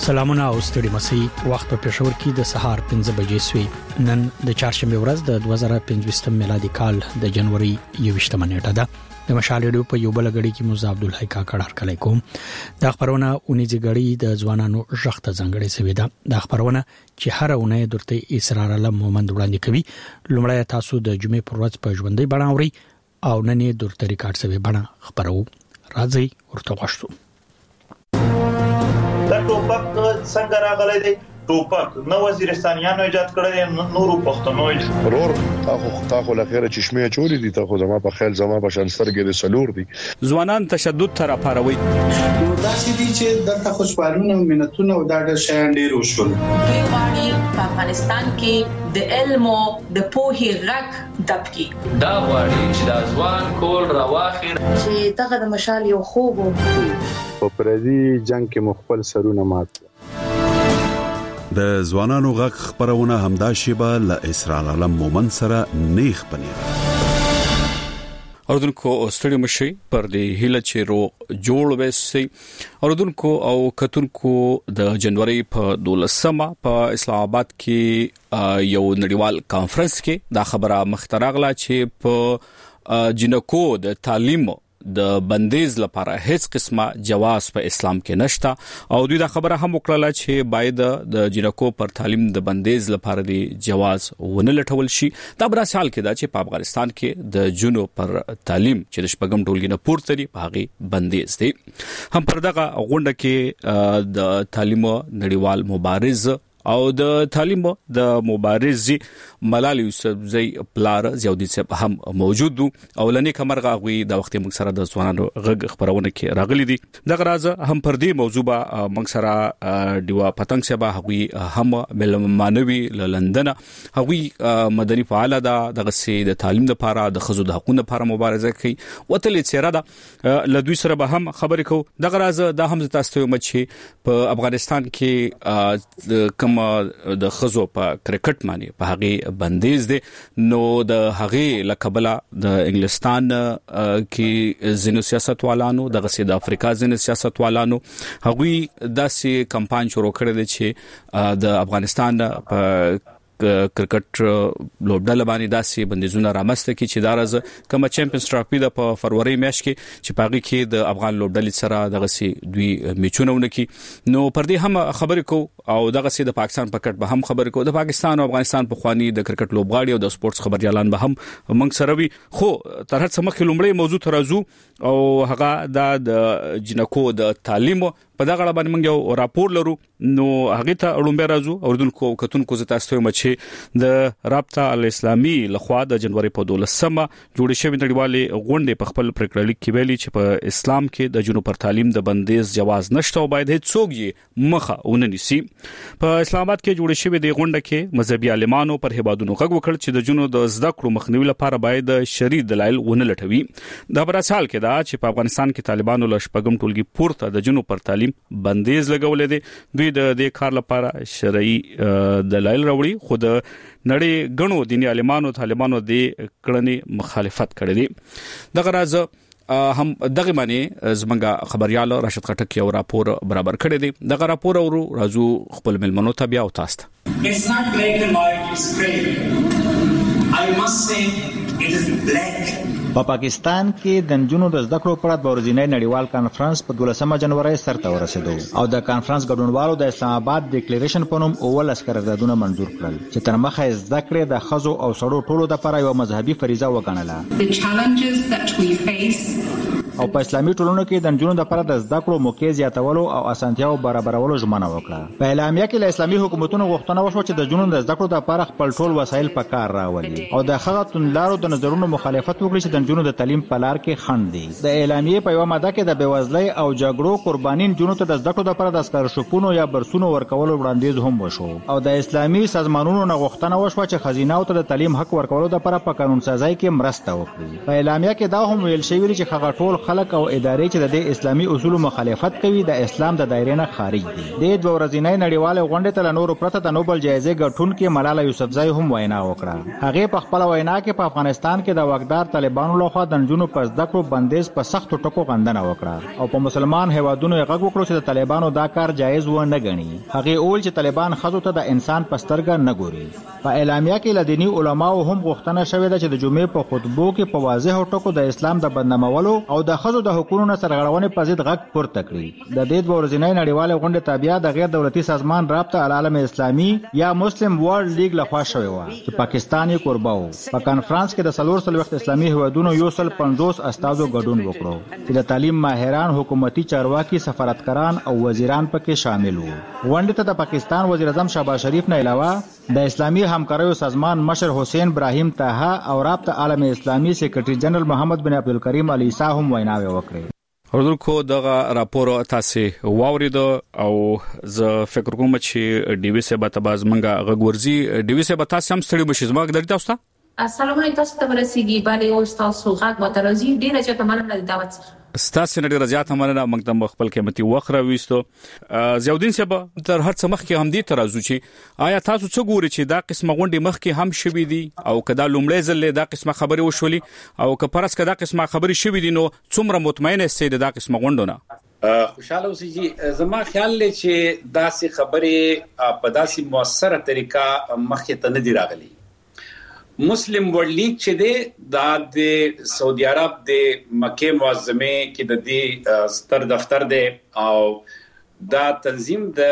سلامونه او ستړي مسي وخت په پېښور کې د سهار 5 بجې سوي. نن د چهارشنبه ورځ د 2025 میلادي کال د جنوري 21 نیټه ده. د مشال ریډیو په یو بل غړي کې موسی عبدالحی کاکړ هرکلی کوم. د خبرونه اونیزي غړي د ځوانانو ژغته ځنګړې سوي ده. د خبرونه چې هر اونۍ درته اسرار علم مومند وړاندې کوي. لومړی تاسو د جمعې پر ورځ په ژوندۍ بڼه اوري او نن یې درته ریکارډ سوي بڼه خبرو. راځي ورته غوښتو. دا ټوپک څنګه راغلی دی؟ ټوپک نو وزیرستانیانو ایجاد کړی دی، نورو پښتنو ورور تاخو لخيره چشمه چوری دي، تاخو زما په خیال زما په شانسترګې د سلور دي. ځوانان تشدد تر پاروي دا سدي چې د خوشحالونه ملتونه او دا د شیان ډیر وشول. دوی په افغانستان کې د علم او د پوهې غږ دبکی دا وړي چې د ځوان کول راواخیر چې دغه د مشال یو خوب په پردي جنگ کې مخبل سرونه مات. د ځوانانو غږ خبرونه همدا شیبه ل اسرار علم مومن سره نیخ پنیر. اوردونکو استړي مشي پر دې هله چې رو جوړ وسي. اوردونکو او کتونکو د جنوري په 12مه په اسلام آباد کې یو نړیوال کانفرنس کې دا خبره مخترغله چې په جنکو د تعلیم د بندیز لپاره هیڅ قسمه جواز په اسلام کې نشته او دوی دا خبره هم وکړه چې باید د جنکو پر تعلیم د بندیز لپاره دی جواز ونه لټول شي. دا بر حال کې دا چې په افغانستان کې د جنو پر تعلیم چې د شپږم ټولګي نه پورته دی په هغه بندیز دی. هم پر دغه غونډه کې د تعلیم نړیوال مبارز او د تعلیم د مبارز ملال یوسفزئی پلار زیودی صاحب هم موجود او لنی کمرغه غوي د وخت موږ سره د ځوانانو غږ خبرونه کې راغلي دي. دغه راز هم پر دې موضوع موږ سره دیوا پتنګ صاحب غوي هم ملمانوي لندن غوي مدني فعال ده دغه سي د تعلیم لپاره د خزو د حقوقو لپاره مبارزه کوي وتل چیرې ده لدوی سره به هم خبرې کو. دغه راز د هم تاسو مچ په افغانستان کې د خزو په کرکټ باندې په هغه بندیز دي نو د هغه لکبله د انګلستان کې زینو سیاستوالانو د سید افریقا زینو سیاستوالانو هغه داسې کمپاین شروع کړی دی چې د افغانستان په کرکټ لوبډله باندې داسې بندیزونه رامسته کی چې دارز کوم چمپیونز ټرافي د په فروری میاشت کې چې پاږي کې د افغان لوبډلې سره دغه سي دوی میچونه کی نو پر دې هم خبرې کو او دغه سي د پاکستان په کټ به هم خبرې کو. د پاکستان او افغانستان په خواني د کرکټ لوبغاړي او د سپورتس خبريالان به هم موږ سره وي. خو تر هڅه مخکې لومړی موضوع ترازو او هغه د جنکو د تعلیم په دغه اړه باندې موږ یو راپور لرو نو هغه ته اړومبه راځو. اوردونکو کتونکو زه تاسو ته مچ د رابطه الاسلامي لخوا د جنوري په 12مه جوړ شوی نړیوالې غونډې په خپل پریکړلیک کې ویلي چې په اسلام کې د جنو پر تعلیم د بندیز جواز نشته او باید هیڅ څوک یې مخه وننسي. په اسلام آباد کې جوړ شوی د غونډه کې مذهبي عالمانو پر هیوادونو غږ وکړ چې د جنو د زده کړو مخنیوي لپاره باید شرعي دلایل ونه لټوي. دا بر حال کې دا چې په افغانستان کې طالبانو له شپږم ټولګي پورته د جنو پر تعلیم بندیز لګولې دي. دوی د دې کار لپاره شرعي دلایل راوړي خو د نړۍ غنو دیني عالمانو طالبانو د کړنې مخالفت کړې دي. دغه راز هم دغه معنی زمنګ خبريال راشد خټک یو راپور برابر کړی دی. دغه راپور ورو راځو خپل ملمنو ته بیا او تاسو ته. It's not black and white, it's gray. I must say it is black. په پاکستان کې د جنونو د زده کړو پر اړه ورځنی نړیوال کانفرنس په 12 جنوري سره ورسېدو او د کانفرنس ګډونوالو د اسلام آباد ډیکلیریشن په نوم اول اسکرزادونه منظور کړل چې تر مخه زده کړې د خزو او سړو ټولو لپاره یو مذهبي فریضه وګڼله. او په اسلامي ټولنو کې د جنونو لپاره د زده کړو موقع زیاتولو او اسانتیاو برابرولو ژمنه وکړه. په اعلامیه کې له اسلامي حکومتونو غوښتنه وشوه چې د جنونو د زده کړو لپاره خپل ټول وسایل په کار راولي او د هغه توندلارو د نظرونو مخالفت وکړي چې د جنونو د تعلیم په لار کې خنډ دي. د اعلامیه په یو ماده کې د بیوزلۍ او جګړو قربانین جنونو ته د زده کړو لپاره د سکالرشپونو یا برسونو ورکولو وړاندیز هم وشو او د اسلامي سازمانونو نه غوښتنه وشوه چې خزینه او ته د تعلیم حق ورکولو لپاره په قانون سازي کې مرسته وکړي. په اعلامیه کې دا هم ویل شوی چې هغه ټول خلک او ادارې چې د اسلامي اصولو مخالفت کوي د اسلام د دایره نه خارج دي. د دوه ورځې نړیواله غونډه ته نور پرته د نوبل جایزې ګټونکې ملاله یوسفزای هم وینا وکړه. هغه په خپل وینا کې په افغانستان کې د واکدار طالبانو لخوا د نجونو په زده کړو بندیز په سختو ټکو غندنه وکړه او په مسلمان هیوادونو یې غږ وکړ چې د طالبانو دا کار جایز و نه ګڼي. هغه اول چې طالبان خزو ته د انسان په سترګه نه ګوري. په اعلامیه کې له دیني علماو هم غوښتنه شوې ده چې د جمعې په خطبو کې په واضح ټکو د اسلام د بدنامولو او د خزو د حقوقو نه سرغړونې په ضد غږ پورته کړي. د دې دوه ورځې نړیواله غونډه تابعه د غیر دولتي سازمان رابطه العالم اسلامي یا مسلم ورلد لیگ لخوا شوې و چې پاکستان یې کوربه و. په کانفرنس کې د 400 اسلامي هیوادونو 150 استادو ګډون وکړو چې د تعلیم ماهران، حکومتي چارواکي، سفارتکاران او وزیران پکې شامل وو. غونډه ته د پاکستان وزیر اعظم شهباز شریف نه علاوه د اسلامي همکاریو سازمان مشر حسین ابراهیم طه او رابطه عالم اسلامي سیکریټری جنرال محمد بن عبدالکریم علی عیسی هم ویناوي وکړې. اوردونکو دغه راپور تاسو واورید او زه فکر کوم چې ډي وی سي به تباز منګه غورځي. ډي وی سي به تاسو هم ستړي بشئ. زما درته تاسو السلام علیکم. تاسو ته ورسیږي باندې او تاسو غږ مترازی ډیره چې تمنه د دعوت ستاسو نه ډیره زیاته مننه. موږ د خپل قیمتي وخت راويستو. زیاودین صاحب تر هر څه مخکې هم دي ترازو چې آیا تاسو څه ګوري چې دا قسمه غونډې مخکې هم شوي دي او کدا لومړی ځل دا قسمه خبري وشولي او که پرس کدا قسمه خبري شوي دي نو څومره مطمئن یې دا قسمه غونډونه؟ خوشاله اوسئ. زما خیال دی چې داسې خبرې په داسې موثره طریقه مخکې ته نه دی راغلي. مسلم ورلد لیگ چې دی دا د سعودي عرب د مکه معظمه کې د دې ستر دفتر دی او دا تنظیم د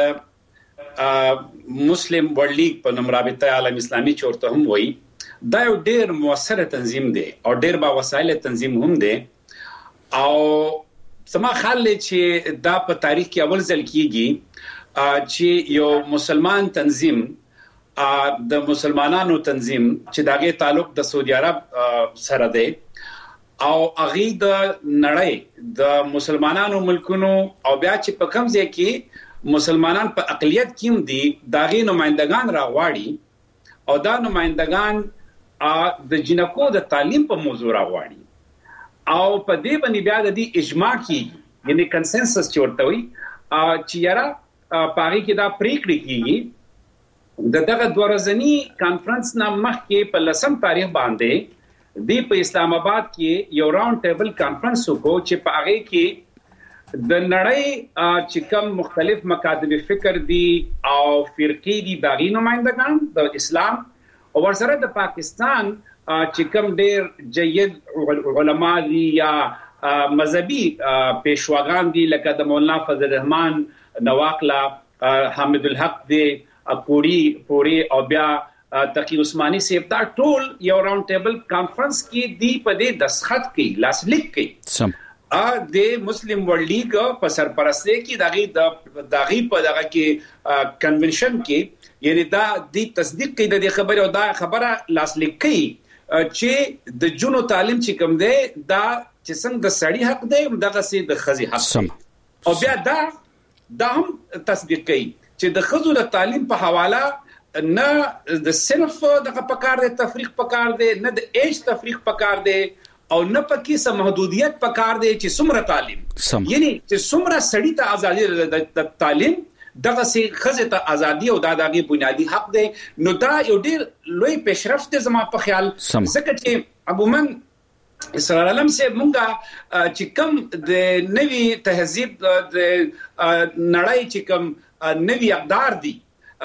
مسلم ورلد لیگ په نوم رابطه عالم اسلامي چورته هم وایي. دا یو ډېر موثر تنظیم دی او ډېر با وسایل تنظیم هم دی او سما خیال دی چې دا په تاریخ کې اول ځل کیږي چې یو مسلمان تنظیم د مسلمانانو تنظیم چې داغه تعلق د سعودي عرب سره دی او هغه د نړۍ د مسلمانانو ملکونو او بیا چې په کوم ځای کې مسلمانان په اقلیت کې هم دي داغه نمائندگان راغواړي او دا نمائندگان د جنکو د تعلیم په موضوع راغواړي او په دې باندې بیا د دې اجماع کیږي یعنی کنسنسس چورته وي چې یاره پاره کې دا پریکړه کیږي. دغه دورځنی کانفرنس نه مخکې په 10 تاریخ باندې د په اسلام آباد کې یو راوند ټیبل کانفرنس وکړو چې په هغه کې د نړۍ چې کوم مختلف مکاتب فکر دي او فرقې دي داغي نمائندگان د اسلام او ورسره د پاکستان چې کوم ډېر جيد علما دي یا مذهبي پېشواګان دي لکه د مولانا فضل الرحمن نواقلا، حامد الحق دی پوری او بیا تقی عثماني سیب دا ټول یو راوند ټیبل کانفرنس کې دی په دې دسخط کې لاسلیک کې د مسلم ورلد لیگ په سرپرستی کې داغي په دغه کې کنونشن کې یعنی دا د تصدیق کې د خبره او دا خبره لاسلیک کې چې د جنو تعلیم چې کوم دی دا چې څنګه د سړی حق دی دغه سي د خزي حق او بیا دا هم تصدیق کوي چې د خزو د تعلیم په حواله نه د صرف دغه پکار دی تفریق پکار دی نه د ایج تفریق پکار دی او نه پکې سم محدودیت پکار دی چې څومره تعلیم یعنی چې څومره سړی ته ازادي د تعلیم دغه سي خزه ته ازادي او دغه بنیادی حق دی. نو دا یو ډیر لوی پیشرفت زما په خیال ځکه چې عموما اسرائیل علم سے مونږه چې کوم د نوی تهذیب د نړۍ چې کوم نوی اقدار دي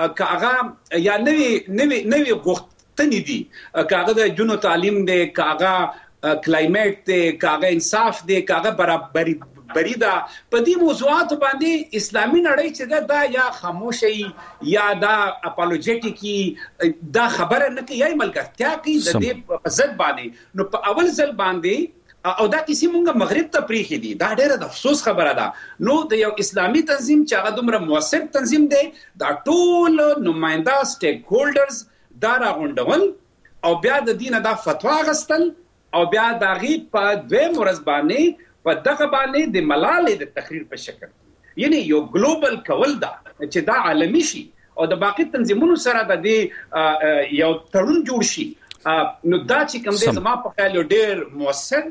کاغه یا نوی غوښتنې دي کاغه د جنو تعلیم دی کاغه کلایمیټ دی کاغه انصاف دی کاغه برابرۍ بریدا په دې موضوعات باندې اسلامي نړۍ چې دا یا خاموشي یا دا اپولوجیټیکی دا خبره نه کوي یا ملګرتیا کوي د دې ضد باندې نو په اول ځل باندې او دا کسی مونږه مغرب ته پریخي دي دا ډېر د افسوس خبره ده. نو د یو اسلامي تنظیم چې هغه دومره موثر تنظیم دی دا ټول نماینده سټیک هولډرز دا راغونډول او بیا د دینه دا فتوا غستل او بیا دا غي په دوه مرز باندې په دغه باندې د ملالې د تقریر په شکل یعنی یو ګلوبل کول دا چې دا عالمي شي او د باقي تنظیمونو سره د دې یو تړون جوړ شي. نو دا چې کوم د زما په خیال ډېر موثر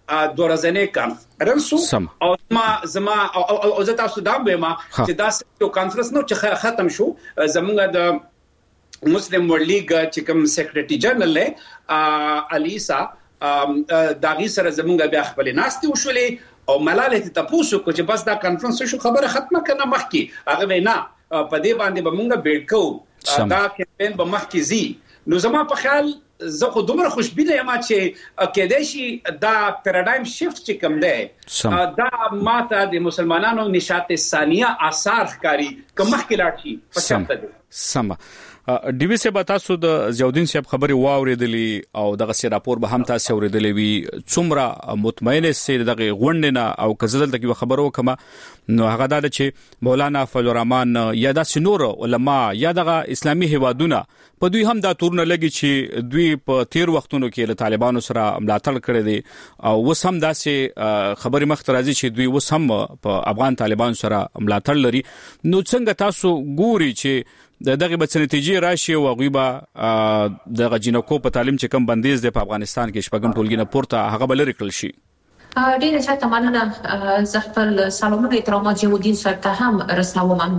دوه ورځې کانفرنس او زما او زه تاسو دا وایم چې دا یو کانفرنس نو چې ختم شو زمونږ د مسلم ورلد لیگ چې کوم سیکریټری جنرال الیسا داغي سره زمونږ بیا خپل ناستي وشولې او ملاله ته تاسو کو چې بس دا کانفرنس شو خبره ختمه کنه مخکي هغه وینا په دې باندې به مونږ بیډکو دا کمپاین به مخکي زی نو زما په خیال زه خو دومره خوشبینه یم چې کېدای شي دا پیراډایم شیفت چې کوم دی دا ماته د مسلمانانو نشاط ثانیه آثار ښکاری کوم مخکې لاړ شي په څه ده سم ډي وی سي تاسو د زیاودین صاحب خبري واوریدلې او دغه سی راپور به هم تاسو اوریدلې وي څومره مطمئنه سي دغه غونډنه او کزدل دغه خبرو کما نو هغه دا چې مولانا فضل الرحمن یا د سنور علما یا دغه اسلامي هوادونه په دوی هم دا تورونه لګي چې دوی په تیر وختونو کې له طالبانو سره ملاتړ کړی دي او وس هم داسې خبري مخترازي چې دوی وس هم په افغان طالبان سره ملاتړ لري نو څنګه تاسو ګوري چې دغه به نتیجې راشي او غویبا د جنکو په تعلیم چې کم بندیز د افغانستان کې شپږم ټولګي نه پورته هغه بل لري شي ډیره زیاته مننه زه خپل سلامونه احترامات جمهودین صاحب ته هم رسوم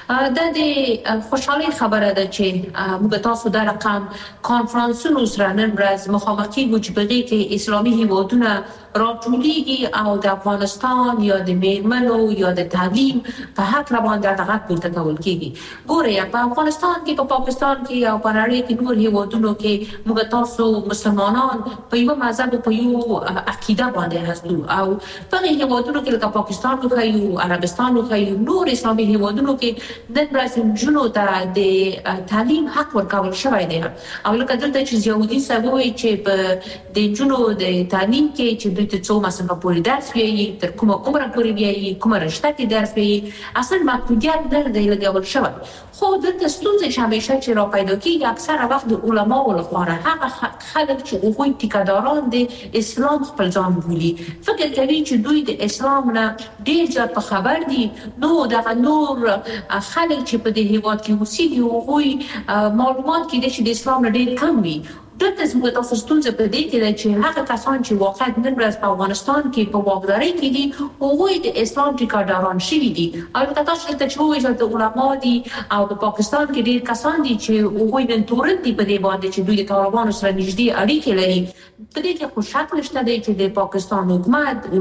د خوشحالي خبره ده چې موږ تاسو د رقم کانفرنسونو سره نن ورځ مخامخي وجبغي کې اسلامي هیوادونه راټولېږي او د افغانستان یا د میرمنو یا د تعلیم په حق باندې دغه پورته کول کېږي ګوره په افغانستان کې په پاکستان کې او په نړۍ کې نور هیوادونو کې موږ تاسو مسلمانان په یو مذهب په یو عقیده باندې او په هیوادونو کې لکه پاکستان او خیو عربستان او خیو نور اسلامي هیوادونو کې د برازیل جنو ته د تعلیم حق ورکول شوی دی او لکه دلته چې زیاودی سوي چې په د جنو د تعلیم کې چې د څو مثلا پوری درس وي تر کومه عمره پوری وي کومه رشته کې درس وي اصلا محدودیت نه دی لګول شوی خو دلته ستونزې همیشه چې را پیدا کیږي اکثره وخت د علماو لپاره هغه خلک چې هغوی ټیکاداران دي اسلام خپل ځان بولي فکر کوي چې دوی د اسلام نه ډیر زیات په خبر دي نو د نور خلک چې په دې هیواد کې اوسېږي هغوی معلومات کې د اسلام نه ډیر کم وي دلته زموږ تاسو ستونزه په دې کې ده چې هغه کسان چې واقعا نن ورځ په افغانستان کې په واکدارۍ کې دي هغوی د اسلام ټیکاداران شوي دي او لکه تاسو چې وایي چې د علما دي او په پاکستان کې ډیر کسان دي چې هغوی نن تورن دي په دې باندې چې دوی د طالبانو سره نږدې اړیکې لري په دې کې خو شک نشته دی چې د پاکستان حکومت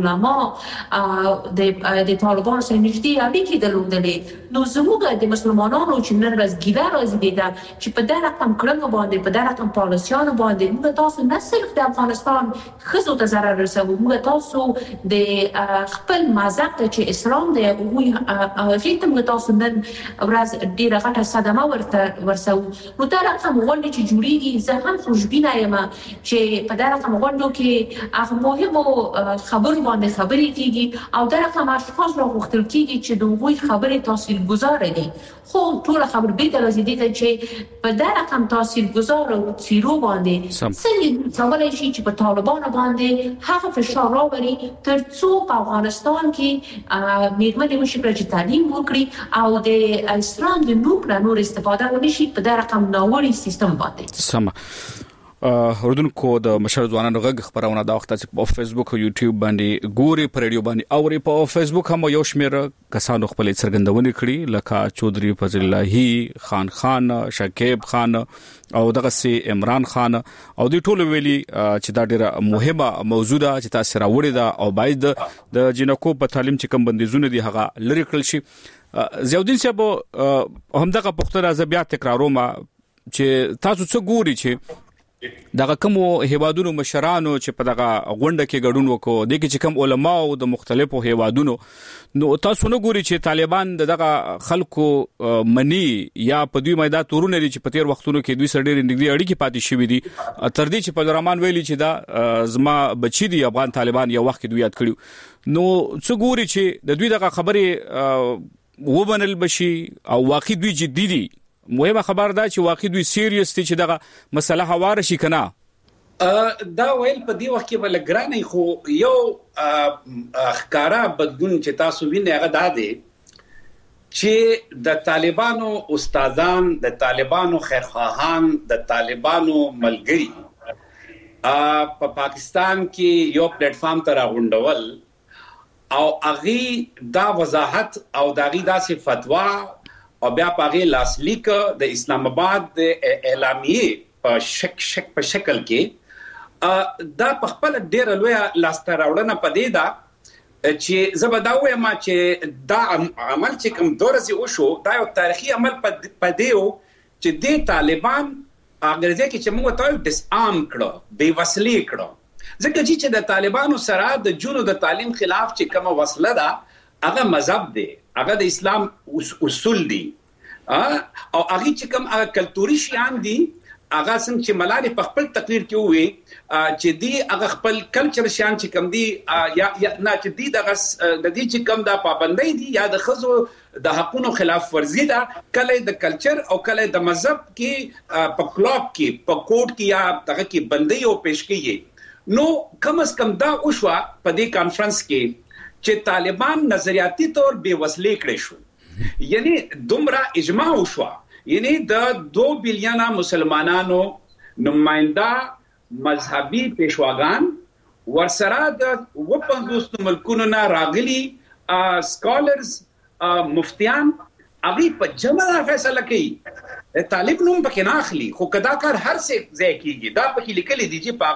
علما د طالبانو سره نږدې اړیکې درلودلې نو زموږ د مسلمانانو چې نن ورځ ګیله راځي ده چې په دغه رقم کړنو باندې په دغه رقم پالیسیانو باندې موږ تاسو نه صرف د افغانستان خزو ته ضرر رسوي موږ تاسو د خپل مذهب ته چې اسلام دی او هیڅ موږ تاسو نن ورځ ډیره غټه صدمه ورسو نو دا رقم غونډه چې جوړیږي زه هم خوشبینه یم چې په دا رقم غونډو کې هغه مهمو خبرو باندې خبرې کیږي او دا رقم اشخاص راغوښتل کیږي چې د هغوی خبرې تاثیرګذار دي خو ټول خبر به د لازمي چې په دا رقم تاثیرګذار او سیرو څنګه څنګه شي چې په طالبانو باندې هغه فشار راوړي تر څو په افغانستان کې میرمنې وشي چې تعلیم وکړي او د اسلام د نور استفاده ونشي په دا رقم ناوړي سیستم باندې سم اردوونکو د مشر ځوانانو غږ خبرونه دا وخت چې په فیسبوک او یوټیوب باندې ګوري پر ریډیو باندې او په فیسبوک هم یو شمیر کسانو خپل څرګندونې کړي لکه چودري فضل الله خان شکیب خان او دغه سي عمران خان او د ټولو ویلي چې دا ډیره مهمه موضوع ده چې تاسو راوړی دا او باید د جنکو په تعلیم چې کم بندیزونه دي هغه لری کړل شي زیاودین صاحب همدغه پختره زبیا تکراروم چې تاسو څه ګوري چې دغه کوم هیوادونو مشرانو چې په دغه غونډه کې ګډون وکړو د کې چې کوم علما او د مختلفو هیوادونو نو تاسو نه ګوري چې طالبان دغه خلکو منی یا په دوی مېدا تورونه لري چې په تیر وختونو کې دوی سره ډېر نږدې اړیکې پاتې شوې دي تر دې چې په رحمان ویلي چې دا زما بچی دي افغان طالبان یو وخت دوی یاد کړیو نو څه ګوري چې د دوی دغه خبرې وبنل بشي او واقعي دوی جدي دي مهمه خبر ده چې واقعي دوی سیریس دي چې دغه مسله هواره شي کنه دا ویل په دی وخت کې بل ګرانې خو یو ښکارا بدلون چې تاسو وینئ هغه دا دی چې د طالبانو استادان د طالبانو خیرخواهان د طالبانو ملګری په پاکستان کې یو پلیټ فارم ته راغونډول او هغه دا وضاحت او داغي داسې فتوا او بیا پاغه لاسلیک د اسلام آباد د اعلامیه په شکل کې دا په خپل ډیر لوی لاسته راوړنه پدې ده چې زبدا وایم چې دا عمل چې کوم دورځي وشو دا یو تاریخي عمل پدې و چې د طالبان اګرځي کې چې موږ ته ډیسارم کړو بے وسلی کړو ځکه چې د طالبانو سره د جنو د تعلیم خلاف چې کومه وسله ده هغه مذهب دی هغه د اسلام اصول دي او هغه چې کوم هغه کلتوري شیان دي هغه څنګه چې ملالي په خپل تقریر کې وې چې دی هغه خپل کلچر شیان چې کوم دي یا نه چې دی د دې چې کوم د پابندۍ دي یا د خزو د حقونو خلاف ورزي ده کله د کلچر او کله د مذهب کې په کلوب کې په کوډ کې یا دغه کې بندي او پیشکې نو کم از کم دا وشو په دې کانفرنس کې چې طالبان نظریاتي تور بے وسلی کړي شو یعنی دومره اجماع وشو یعنی د 2 بلین مسلمانانو نمائنده مذهبي پیشواګان ورسره د 50 ملکونو نه راغلي سکالرز مفتیان هغه په جمع فیصله کوي طالب نوم پکې نه اخلي خو کدا کار هر څه ځای کیږي دا پکې لیکلي دي چې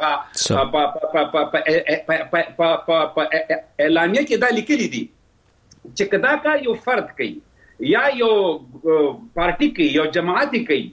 پاغه اعلانیه کې دا لیکلي دي چې کدا کار یو فرد کوي یا یو پارټي کوي یو جماعت کوي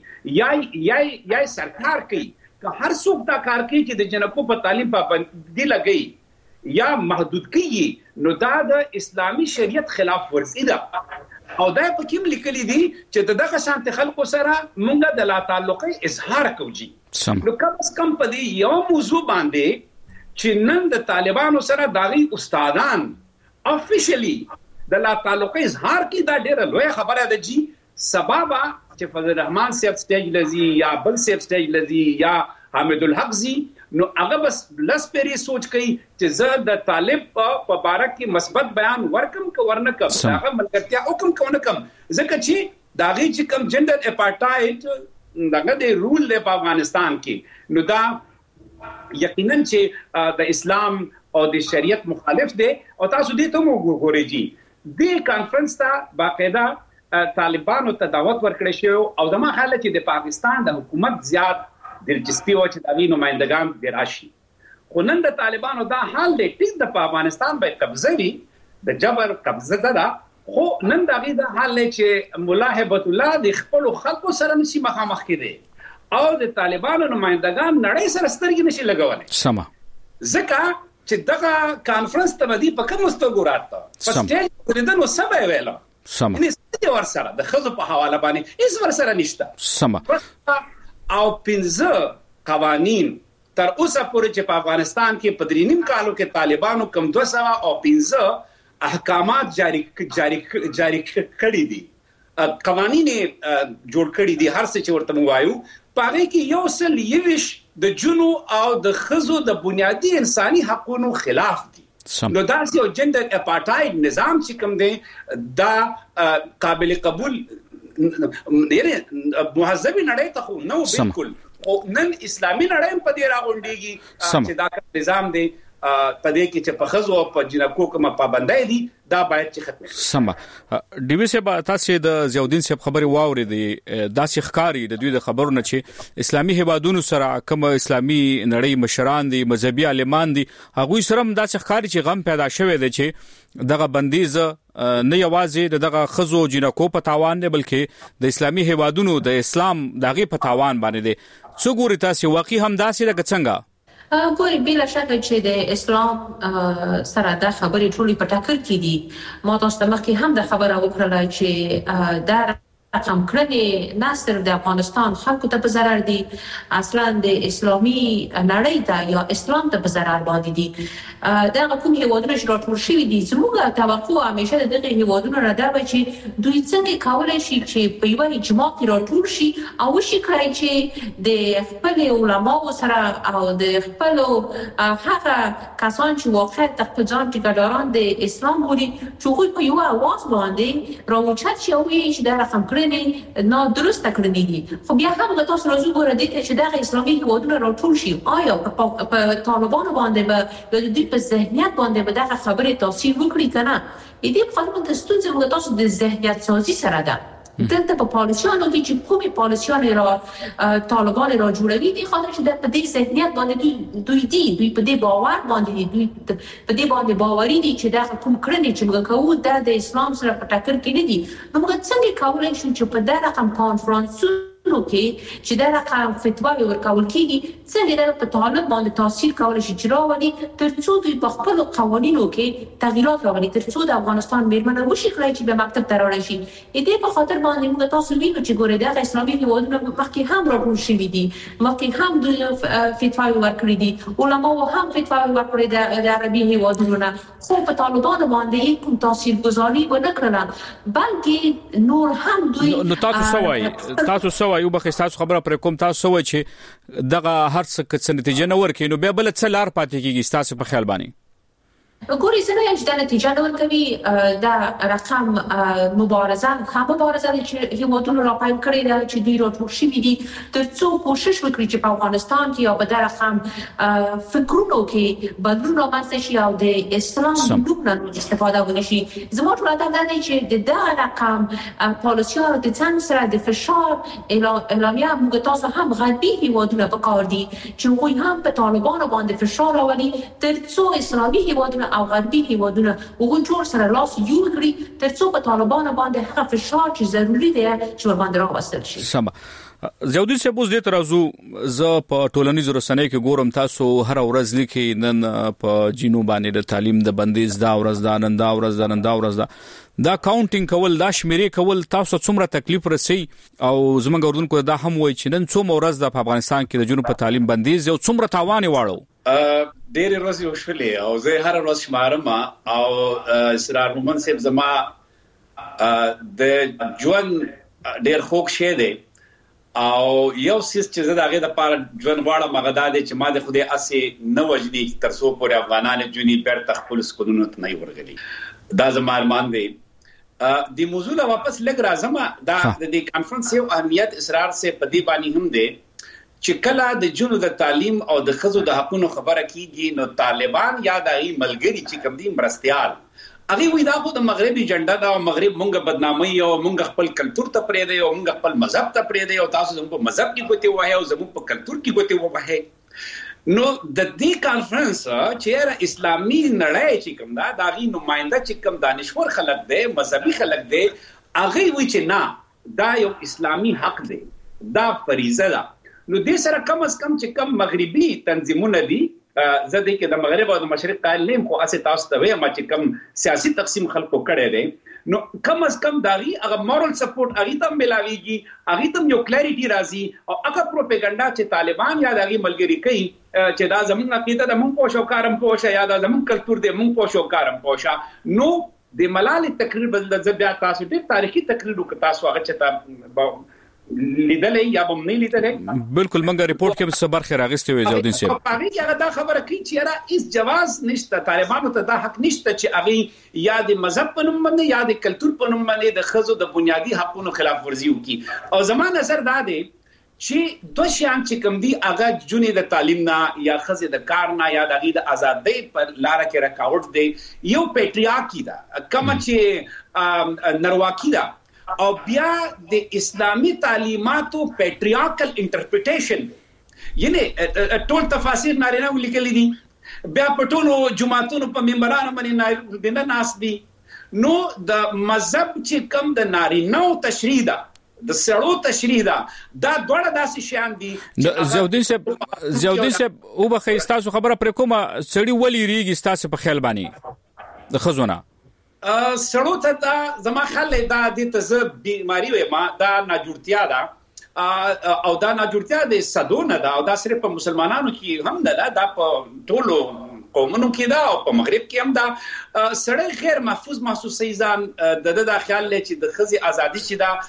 یا سرکار کوي که هر څوک دا کار کوي چې د جنکو په تعلیم پابندي لګي یا محدود کوي نو دا د اسلامي شریعت خلاف ورزي ده او دا په کوم لیکلي دي چې دغه شانت خلکو سره مونږه د لا تعلقي اظهار کوجي نو کم از کم په دې یو موضوع باندې چې نن د طالبانو سره داغي استادان افیشلی د لا تعلقي اظهار کی دا ډیره لوی خبره ده جی سبب چې فضل الرحمن سیف سټیج لذي یا بل سیف سټیج لذي یا حامد الحق زي نو هغه بس لس پیری سوچ کوي چې زه د طالب په بارک کې مثبت بیان ورکم کو ورنکم هغه ملګرتیا حکم کو ورنکم ځکه چې داغي چې کم جندر اپارټایډ دغه د رول له افغانستان کې نو دا یقینا چې د اسلام او د شریعت مخالف دی او تاسو دې ته وګورئ جی د کانفرنس ته باقاعده طالبانو ته دعوت ورکړی شو او د ما حالت چې د پاکستان د حکومت زیات دلچسپي او چې د نمائندگان د راشي خو نن د طالبانو دا حال دی چې د افغانستان به قبضه وي د جبر قبضه ده خو نن دغه د حال چې مولا هبت الله د خپل خلکو سره نشي مخامخ کړي او د طالبانو نمائندگان نړۍ سره سترګې نشي لګولای سما ځکه چې دغه کانفرنس ته دی په کوم سترګو راته په سټیج ورېدل وسبه ویلا سم ان ستې ور سره د خزو په حواله باندې هیڅ ور سره نشته سم او 15 قوانین تر اوسه پورې چې په افغانستان کې په درینیم کالو کې طالبانو کم 215 احکامات جاری کړی دي قوانین جوړ کړی دي هر څه چې ورته وایو پاره کې یو سل یوش د جنو او د خزو د بنیادی انساني حقوقو خلاف دي نو دا یو جندر اپارټایډ نظام چې کوم دی دا قابل قبول یعنی مهذبي نړۍ ته خو نو بالکل او نن اسلامي نړۍ په دې راغونډيږي چې دا نظام دی پدې کې چې په خزو او په جنکو کومه پابندۍ دي دا باید چې ختم شي سم ډیوی سه تاسو د زیاودین سه خبري واوري دي داسې ښکاری د دوی د خبرونه چې اسلامي هیوادونو سره کوم اسلامي نړۍ مشران دي مذهبي عالمان دي هغه سره داسې ښکاری چې غم پیدا شوه دي چې دغه بندیز نه یوازې دغه خزو جنکو په تاوان نه بلکې د اسلامي هیوادونو د اسلام دغه په تاوان باندې دي څو ګوري تاسو واقعي هم داسې د څنګه ګوري بلا شک چې د اسلام سره د خبرې ټولي په ټاکر کې دي ما تاسو ته مخکې هم د خبره وکړه چې دا رقم کړنې نه صرف د افغانستان خلکو ته په ضرر دي اصلا د اسلامي نړۍ ته یا اسلام ته په ضرر باندې دي دا کوم هیوادونه چې راټول شوي دي زموږ توقع همیشه د دغه هیوادونو را ده چې دوی څنګه کولای شي چې په یو اجماع کې راټول شي او شي کړی چې د خپل علماو سره او د خپل هغه کسان چې واقعا تقدان ټیکداران د اسلام بودي چې په یو اواز باندې راوچت شي او چې دا رقم کړنې نادرسته کړنې دي. خو بیا هم تاسو راځو ګوره دي چې دغه اسلامي هیوادونه راټول شي آیا په طالبانو باندې به د دوی په ذهنیت باندې به دغه خبرې تاثیر وکړي کنه. دې په خاطر د ستونزې تاسو د ذهنیت سازي سره ده. دلته په پالیسیانو کې چې کومې پالیسیانې را طالبان را جوړوي دي خاطر چې په دې ذهنیت باندې دوی په دې باور باندې دوی په دې باندې باوري دي چې دا کوم کړنې چې موږ کوو د اسلام سره په ټکر کې نه دي. نو موږ څنګه کولای شو چې په دغه رقم کانفرنسونو کې چې دا رقم فتواوی ورکول کیږي څنګه په طالب باندې تاثیر کولای شي چې راوړي ترڅو دوی په خپل قوانینو کې تغیرات راوړي ترڅو د افغانستان میرمنې وشي کړی چې به مکتب ته راوړي شي. دې په خاطر باندې موږ تاسو وینو چې ګوره د اسلامي هیوادونو مخکې هم راټول شوي دي مخکې هم دوی فتواوی ورکړي دي علماو هم فتواوی ورکړي د عربي هیوادونو نه خو په طالبانو باندې کوم تاثیرګذاري ونه کړله بلکې نور هم دوی نو تاسو سوای یو بخښ تاسو خبره پر کوم تاسو سوای چې دغه هر څه نتیجه نه ورکې نو بیا بل څه لار پاتې کیږي تاسو په خیال باندې؟ ګوري څنګه چې د نتیجه ډول کوي دا رقم مبارزه چې هیوادونو را پایم کړی دا چې دوی راټول شوي دي ترڅو کوشش وکړي چې په افغانستان کې او په دا رقم فکرونو کې بدلون رامنځته شي او د اسلام د نوم نه استفاده ونشي. زموږ ټول دا دی چې د دغه رقم پالیسیانو د څنګه سره د فشار اعلامیه موږ تاسو هم غربي هیوادونه په کار دي چې هغوی هم په طالبانو باندې فشار راولي ترڅو اسلامي هیوادونه او غربي هیوادونه وګون ټول سره لاس یو کړی ترڅو په طالبانو باندې هغه فشار چې ضروری دی چې ور باندې راوستل شي. سم زودي صاحب اوس دې ترازو ز په ټولنیزو رسنیو کې ګورم تاسو هر ورځ لیکي نن په جنوب باندې د تعلیم د بندیز دا ورځ دا نن دا ورځ دا کاونټینګ کول دا شمیرې کول تاسو څومره تکلیف رسي او زمونږ اردوونکو دا هم وایي چې نن څومره ورځ د افغانستان کې د جنوب په تعلیم بندیز یو څومره تاوان واړو ډېر ورځې وشولې او زه هر ورځ شمارم او اسرار مومن صاحب زما د ژوند ډېر خوږ شه دی او یو سیس چې زه دغه د پاره ژوند واړه مغدا دي چې ما د خوده اسي نه وجدي ترڅو پورې افغانان جونی بیرته خپل سکونونو ته نه ورغلي دا زما ارمان دی. د موضوع لا واپس لګ راځم دا د دې کانفرنس یو اهمیت اسرار سے پدی باندې هم دی چې کله د جنو د تعلیم او د خزو د حقونو خبره کیږي نو طالبان یا د ملګری چې کوم دي مرستيال هغه وی دا خو د مغربي جنډا دا مغرب مونږه بدنامي او مونږ خپل کلچر ته پرې دی او مونږ خپل مذهب ته پرې دی او تاسو زموږ په مذهب کې ګوتې وایي او زموږ په کلچر کې ګوتې وایي. نو د دې کانفرنس چې اسلامي نړۍ چې کوم دا داغي نمائنده چې کوم دانشور خلک دی مذهبي خلک دی هغه وی چې نه دا یو اسلامي حق دی دا فریضه ده. نو دې سره کم از کم چې کم مغربي تنظیمونه دي زه دې کې د مغرب او د مشرق قائل نیم خو اسه تاسو ته وایم چې کم سیاسي تقسیم خلکو کړي دي نو کم از کم داغي هغه مورال سپورټ هغه ته ملاويږي هغه ته یو کلیریټي راځي او هغه پروپاګاندا چې طالبان یا داغي ملګری کوي چې دا زموږ عقیده د مونږ پوښو کارم پوښه یا دا زموږ کلچر د مونږ پوښو کارم پوښه نو د ملال تقریر بدل ځبیا تاسو ډېر تاریخي تقریر وکړ تاسو هغه چې لیدلې یا هم نه لیدلې بالکل منګه ریپورت کې څه برخه راغستې وي زودین صاحب هغه هغه دا خبره کوي چې را هیڅ جواز نشته طالبانو ته دا حق نشته چې هغه یا د مذهب په نوم باندې یا د کلچر په نوم باندې د خزو د بنیادی حقوقو خلاف ورزي وکړي. او زموږ نظر دا دی چې دوه شیان چې کوم دي هغه جونې د تعلیم نه یا خزه د کار نه یا د ازادۍ پر لار کې رکاوټ دی یو پیټریارکی دا کوم چې نرواکی دا او بیا د اسلامي تعلیماتو پیټریارکل انټرپریټیشن یعنی ټول تفاسیر نارینه ولیکل دي بیا په ټولو جمعاتونو په منبرانو باندې د ناس دي نو د مذهب چې کم د نارینه تشریح ده د سړو تشریح ده دا ډوړه داسې شیان دي. زودین صاحب او بخې تاسو خبره پر کومه سړی ولی ریږي تاسو په خیال باندې د خزونه سړو ته دا زما خل دا د ته بیماری وي ما دا ناجوړتیا ده او دا ناجوړتیا د صدونه ده او دا صرف په مسلمانانو کې هم ده دا په ټولو قومونو کې ده او په مغرب کې هم ده سړی غیر محفوظ محسوسي ځان د خیال لري چې د خزي ازادي چې دا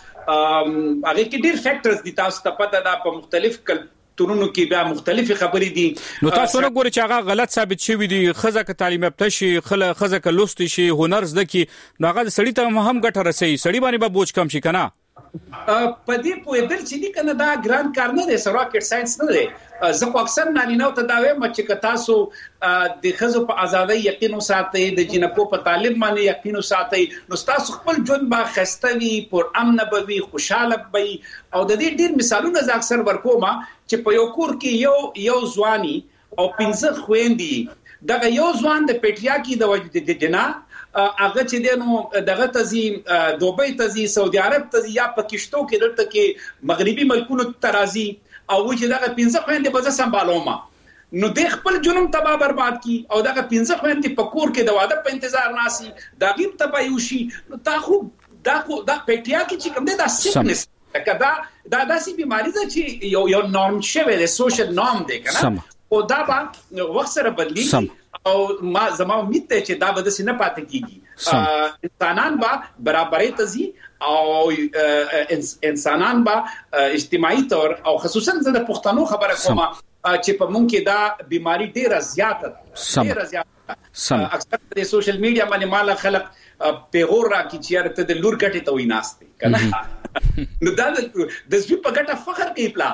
هغه کې ډیر فیکټرز دي تاسو ته پته ده په مختلف تورونو کې بیا مختلفي خبرې دي نو تاسو نه ګورئ چې هغه غلط ثابت شوی دی خزه ک تعلیم یافته شي خزه ک لوست شي هنر زده کی نو هغه سړی ته هم ګټه رسي سړی باندې به بوج کم شي کنه په دې پوهېدل چې دي کنه دا ګران کار نه دی، راکټ ساينس نه دی. زه خو اکثر نارینه ته دا وایم چې تاسو د ښځو په ازادۍ یقین وساتئ، د جنکو په تعلیم باندې یقین وساتئ، نو تاسو خپل ژوند با خسته وي، پر امن به وي، خوشاله وي. او د دې ډېر مثالونه زه اکثر ورکوم چې په یو کور کې یو ځواني او 15 خويندې، دغه یو ځوان د پټیا کې د وجد جنا هغه چې دنو دغه تزي دوبۍ تزي سعودي عرب تزي یا پاکستان کې دلته کې مغربي ملکونو ترازي او چې دغه 15 خويندې به سمبالوم، نو د خپل جنوم تبا برباد کی او دغه 15 خويندې په کور کې د واده په انتظار ناسي، دا غیب تبا یوشي. نو دا پټیا کې چې کوم دا سیکنس دا داسې بیماری ده چې یو نورم شوی دی، سوشل نورم دی کنه، او دا به وخت سره بدلیږي. او ما زما امید ته چې دا به د سینه پاتې کیږي، انسانان با برابرۍ تزي او انسانان با اجتماعي تور او خصوصا د پښتنو خبره کومه چې په مونږ کې دا بیماری ډیره زیاته ده. اکثر د سوشل میډیا باندې مال خلق پیغور را کی چې ته د لور ګټه ته ویناستي کنه، نو دا د زوی په ګټه فخر کوي پلار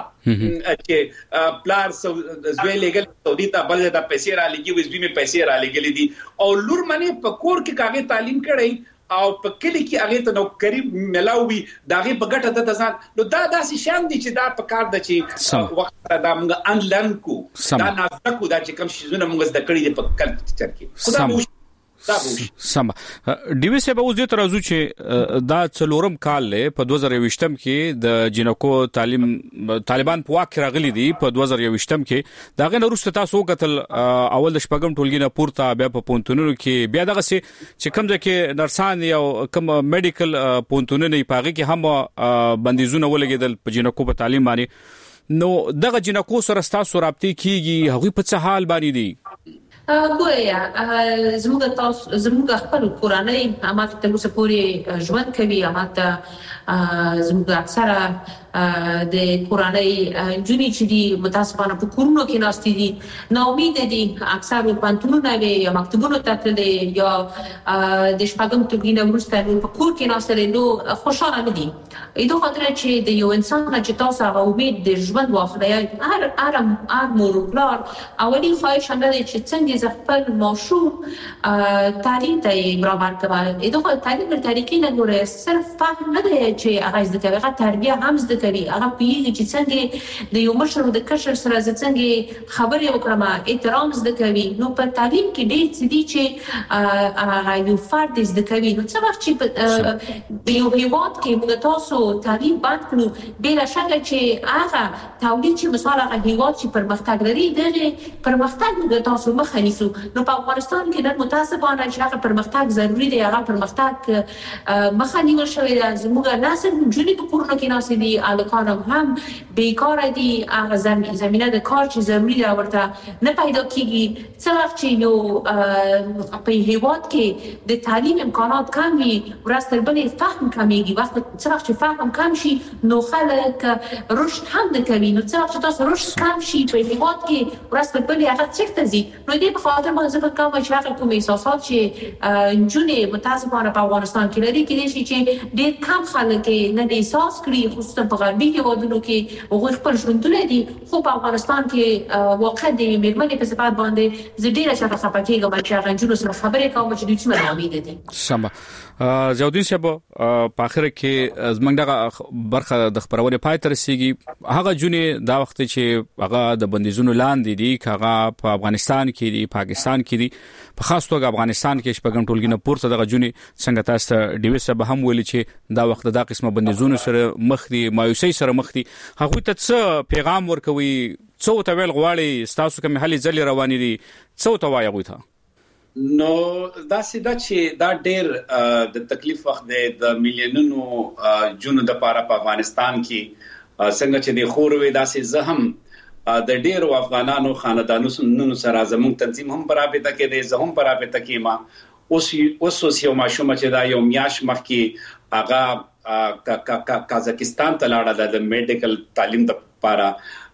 چې پلار زوی لګل سعودي ته بل د پیسې را لګي، وزوی می پیسې را لګلې دي، او لور منه په کور کې کاغه تعلیم کړي او په کلی کې هغه ته نوکری ملاوي داغه په ګټه د ځان. نو دا داسې شان دي چې دا په کار د چې وخت دا موږ انلرن کو، دا نازکو دا چې کوم شیزونه موږ زده کړی دي په کلچر کې. خدا سم ډي وی سي به اوس د ترازو چې دا څلورم کال له په 2020م کې د جنکو طالبان په واک راغلي دي. په 2020م کې دا غن وروسته تاسو قتل اول د شپږم ټولګي نه پورته بیا په پونتونونو کې بیا دغه چې کوم ځکه نرسان یو کوم میډیکل پونتونونه نه پاږي کې هم بندیزونه ولګیدل په جنکو په تعلیم باندې. نو دغه جنکو سره تاسو رابطه کیږي، هغه په څه حال باندې دي؟ ګویا زموږ خپل کورنۍ اماته تر اوسه پورې ژوند کوي. اماته زموږ اکثره د کورنۍ جونی چې دي متاسفانه په کورونو کې ناشتي دي، نو امید دي اکثر پانتونونه یا مکتبونو ته تللي یا د شپږم ټولګي نه وروسته په کور کې ناشته، نو خوشاله نه دي. ایدو خاطر چې د یو انسان چې تاسو هغه امید د ژوند واخلئ، هر مور پلار اولی خواهش هم دی چې څنګه خپل ماشوم تعلیم ته برابر کړي. ایدو خاطر تعلیم د طریقې نه ګوره صرف فهم نه دی چې هغه زده کوي، هغه تربیه هم زده کوي، هغه پیږي چې څنګه د یو مشر د کشر سره څنګه خبرې وکړم، احترام زده کوي. نو په تعلیم کې ډېر څه دي چې هغه یو فرد زده کوي. نو څه وخت چې په یو هیواد کې موږ تاسو تعلیم باندې کړو، بلا شک چې هغه تولید چې مثلا هغه هیواد چې پرمختګ لري دغه پرمختګ موږ تاسو مخه نیسو. نو په افغانستان کې نن متاسفانه چې هغه پرمختګ ضروری دی، هغه پرمختګ مخه نیول شوی دی. زموږ نسل جونې په کورونو کې ناسي دي، الکان هم بیکار دي، هغه زمينه د کار چې ضروری دی ورته نه پیدا کیږي. څه وخت چې یو په هیواد کې د تعلیم امکانات کم وي، ورسره بلې فهم کمیږي. وخت څه وخت چې فهم کم شي نو خلک رشد هم نه کوي. نو څه وخت چې تاسو رشد کم شي په هیواد کې ورسره بلې هغه څه ځي. نو دې په خاطر ما زه کوم چې هغه کوم احساسات چې جونې متاسفانه په افغانستان کې لري کې چې ډېر کم خلک نه احساس کړي، خصوصا په غربي هیوادونو کې هغوی خپل ژوندونه دي. خو په افغانستان کې واقع د میرمنې په صفات باندې زه ډېره شاته خپه کېږم چې هغه جنونو سره خبرې کوم چې دوی څومره امید دي. سم زیاودین صاحب په اخر کې زمنګ دغه برخه د خبرونه پای تر رسیږي. هغه جونې دا وخت چې هغه د بندیزونو لاندې دي، هغه په افغانستان کې دي، پاکستان کې دي، په خاص توګه افغانستان کې شپږم ټولګي نه پورته دغه جونې څنګه تاسو ډي وی صاحب هم ویلي چې دا وخت دا قسمه بندیزونو سره مخ دي، مایوسي سره مخ دي. هغه ته څه پیغام ورکوي، څه ته ویل غواړي، تاسو کوم حالي ځلې روانې دي، څه ته وایي هغه ته؟ نو دا سیده چې دا ډېر د تکلیف وخت دی د میلیونونو جونو د پاره په افغانستان کې. څنګه چې د خوروي داسې زهم د ډېرو افغانانو خاندانونو سره زموږ تنظیم هم برابر کې دی، زه هم برابر کې ما اوس یو ماشوم چې دا یو میاش مخکې هغه کازاکستان ته لاړه د میډیکل تعلیم لپاره.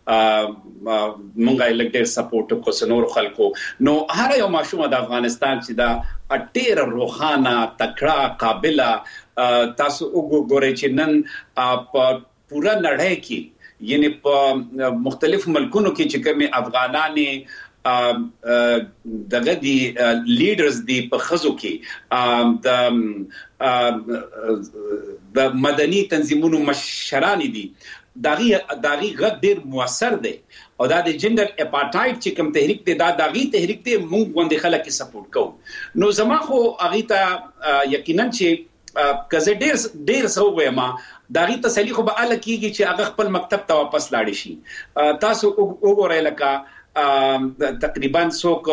مونږه الکټر سپورټ کو سنور خلکو. نو هر یو ماشوم د افغانستان چې دا ډېر روخانه تکړه قابله تاسو وګورئ چې نن په پورا نړۍ کې یعنی په مختلف ملکونو کې چې کوم افغانانې دغه دي لیډرز دي په خزو کې د مدني تنظیمونو مشران دي داغي غږ ډیر موثر دی او دا د جندر اپارټایډ چې کوم تحریک دی دا داغي تحریک دی موږ غونډه خلک سپورټ کوو نو زما خو اغه ته یقینا چې کزه ډیر سو وېما داغي تسلی خو به ال کیږي چې هغه خپل مکتب ته واپس لاړ شي تاسو وګورئ لکه تقریبا څوک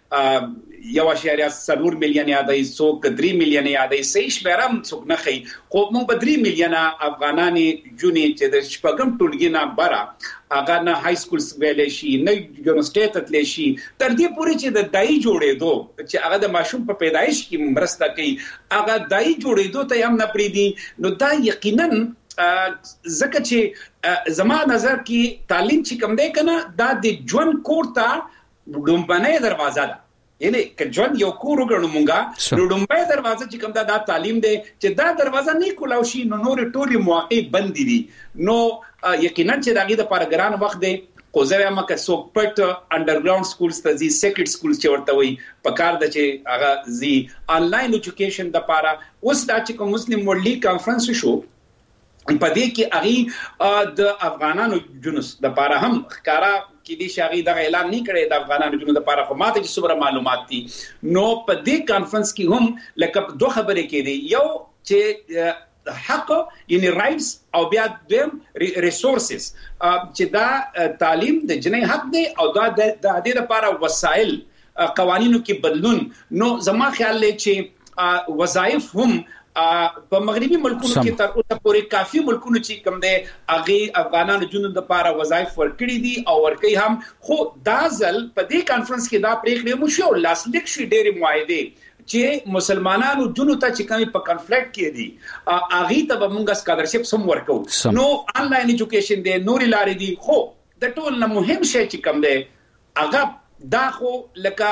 1.4 مليون یادای څوک 3 مليون یادای سیش بیرم څوک نه خي خو موږ به 3 مليون افغانانی جونی چې د شپږم ټولګي نه بارا هغه نه های سکولز ویلې شي نه یونیورسيټي ته تللی شي تر دې پورې چې د دای جوړېدو چې هغه د ماشوم په پیدایش کې مرسته کوي هغه دای جوړېدو ته هم نه پریدي نو دا یقینا زکه چې زما نظر کې تعلیم چې کوم دی کنه دا د ژوند کوړه ډومبنه دروازه ده یعنی که ژوند یو کور وګڼو مونږه نو ډومبنه دروازه چې کوم دا تعلیم دی چې دا دروازه نه کولاو شي نو نور ټولي مواقع بند دي نو یقینا چې داګه د پارګران وخت دی خو زه وایم که څوک پټ انډرګراوند سکولز ته زی سیکرټ سکولز چې ورته وي په کار د چې هغه زی انلاین ایجوکیشن د پاره اوس دا چې کوم مسلم ورلد لیګ کانفرنس شو په دې کې اغي د افغانانو جنوس د پاره هم ښکارا کې دي شاغي د اعلان نه کړي د افغانانو جنوس د پاره خو ماته چې څومره معلومات دي نو په دې کانفرنس کې هم لکه دوه خبرې کېدي یو چې حق یعنی رائټس او بیا دیم ریسورسز چې دا تعلیم د جنۍ حق دی او دا د دې لپاره وسایل قوانینو کې بدلون نو زما خیال لې چې وظایف هم په مغربي ملکونو کې تر اوسه پورې کافي ملکونو چې کوم دي اغه افغانانو جنونو د لپاره وظایف ورکړي دي او ورکي هم خو دا ځل په دې کانفرنس کې دا پریکړه مو شو لاسلیک شي ډېری معاهده چې مسلمانانو جنونو ته چې کومي په کنفلیکټ کې دي اغه ته موږ سکالرشپ سم ورکو نو انلاین ایجوکیشن دی نوري لارې دي خو د ټول نه مهم شی چې کوم دی اغه دا خو لکه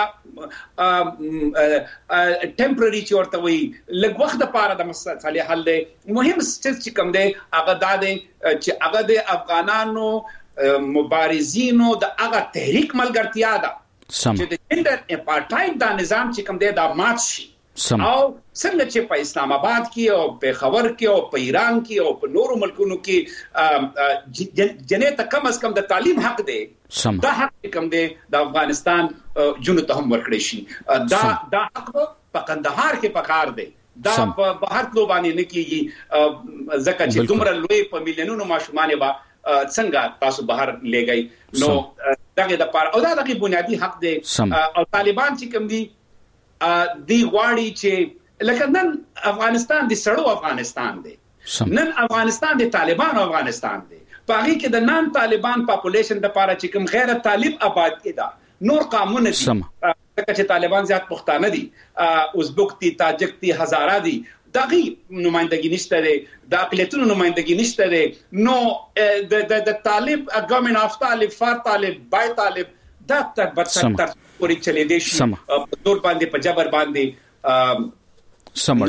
ټمپرری چې ورته وي لږ وخت لپاره د مسالې حل دی مهم چې کوم دی هغه دا دی چې هغه د افغانانو مبارزینو د هغه تحریک ملګرتیا ده چې د جندر اپارټایډ دا نظام چې کوم دی دا مات شي او څنګه چې په اسلام آباد کې او په خبر کې او په ایران کې او په نورو ملکونو کې جنې ته کم از کم د تعلیم حق دی دا حق کم دی د افغانستان جنو ته هم ورکړي شي دا حق په کندهار کې پکار دی دا په بهر کلو باندې نه کیږي ځکه چې دومره لوی په میلیونونو ماشومان به څنګه تاسو بهر لګای نو دغه د پاره او دا د بنیادی حق دی او طالبان چې کوم دي دی غواړي چې لکه نن افغانستان د سړو افغانستان دی نن افغانستان د طالبان افغانستان دی په هغه کې د نن طالبان پاپولیشن د پاره چې کوم غیر طالب آباد کړه نور قانون دي چې طالبان زیات پښتانه دي ازبک دي تاجک دي هزاره دي دغه نمائندګي نشته ده د اقلیتونو نمائندګي نشته ده نو د طالب ګورنمنت اف طالب فار طالب بای طالب دا تک بدتر پوری چلے دي شي په دور باندې په جبر باندې سم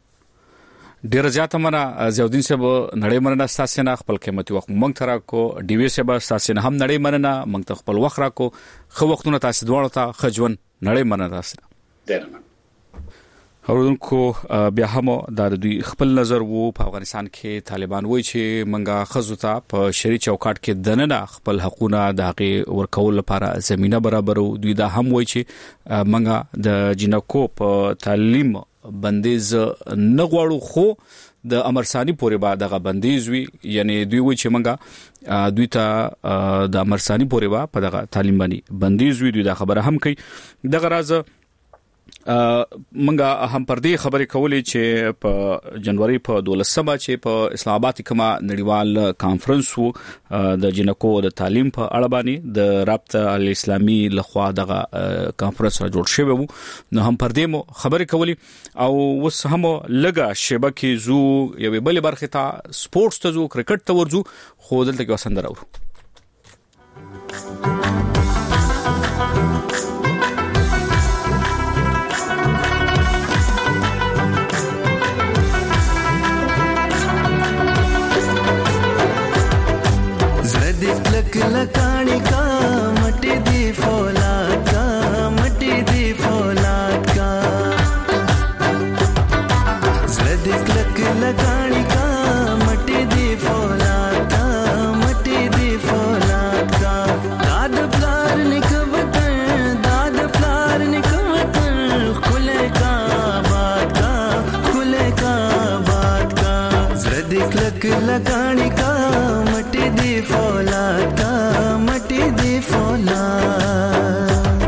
ډیر زیاته منا زیودین صاحب نړۍ مننه تاسو نه خپل قیمتي وخت مونږ ترا کو ډي وی صاحب تاسو نه هم نړۍ مننه مونږ ته خپل وخت را کو خو وختونه تاسو دواړو ته خجون نړۍ مننه تاسو درنه اوردونکو بیا هم د دوی خپل نظر وو په افغانستان کې طالبان وایي چې منګه خزوته په شری چوکاټ کې دننه خپل حقوقونه د حق ورکول لپاره زمينه برابرو دوی دا هم وایي چې منګه د جنکو په تعلیم بندیز نه غواړو خو د امرسانی پورې با دغه بندیز وی یعنی دوی وایي چې منګه دوی ته د امرسانی پورې با په دغه تعلیم باندې بندیز وی دوی دا خبره هم کوي دغه راز منګه هم پر دې خبرې کولې چې په جنوري په 12مه چې په اسلام آباد کې کومه نړیوال کانفرنس وو د جنکو د تعلیم په اړه باندې د رابطه الاسلامي لخوا دغه کانفرنس را جوړ شوی وو نو هم پر دې مو خبرې کولې او وس هم لګه شبکې زو یوې بلې برخه ته سپورتس ته زو کرکټ ته ورزو خو دلته کې وسندره ورو दे फौलाद का मटी दे फौलाद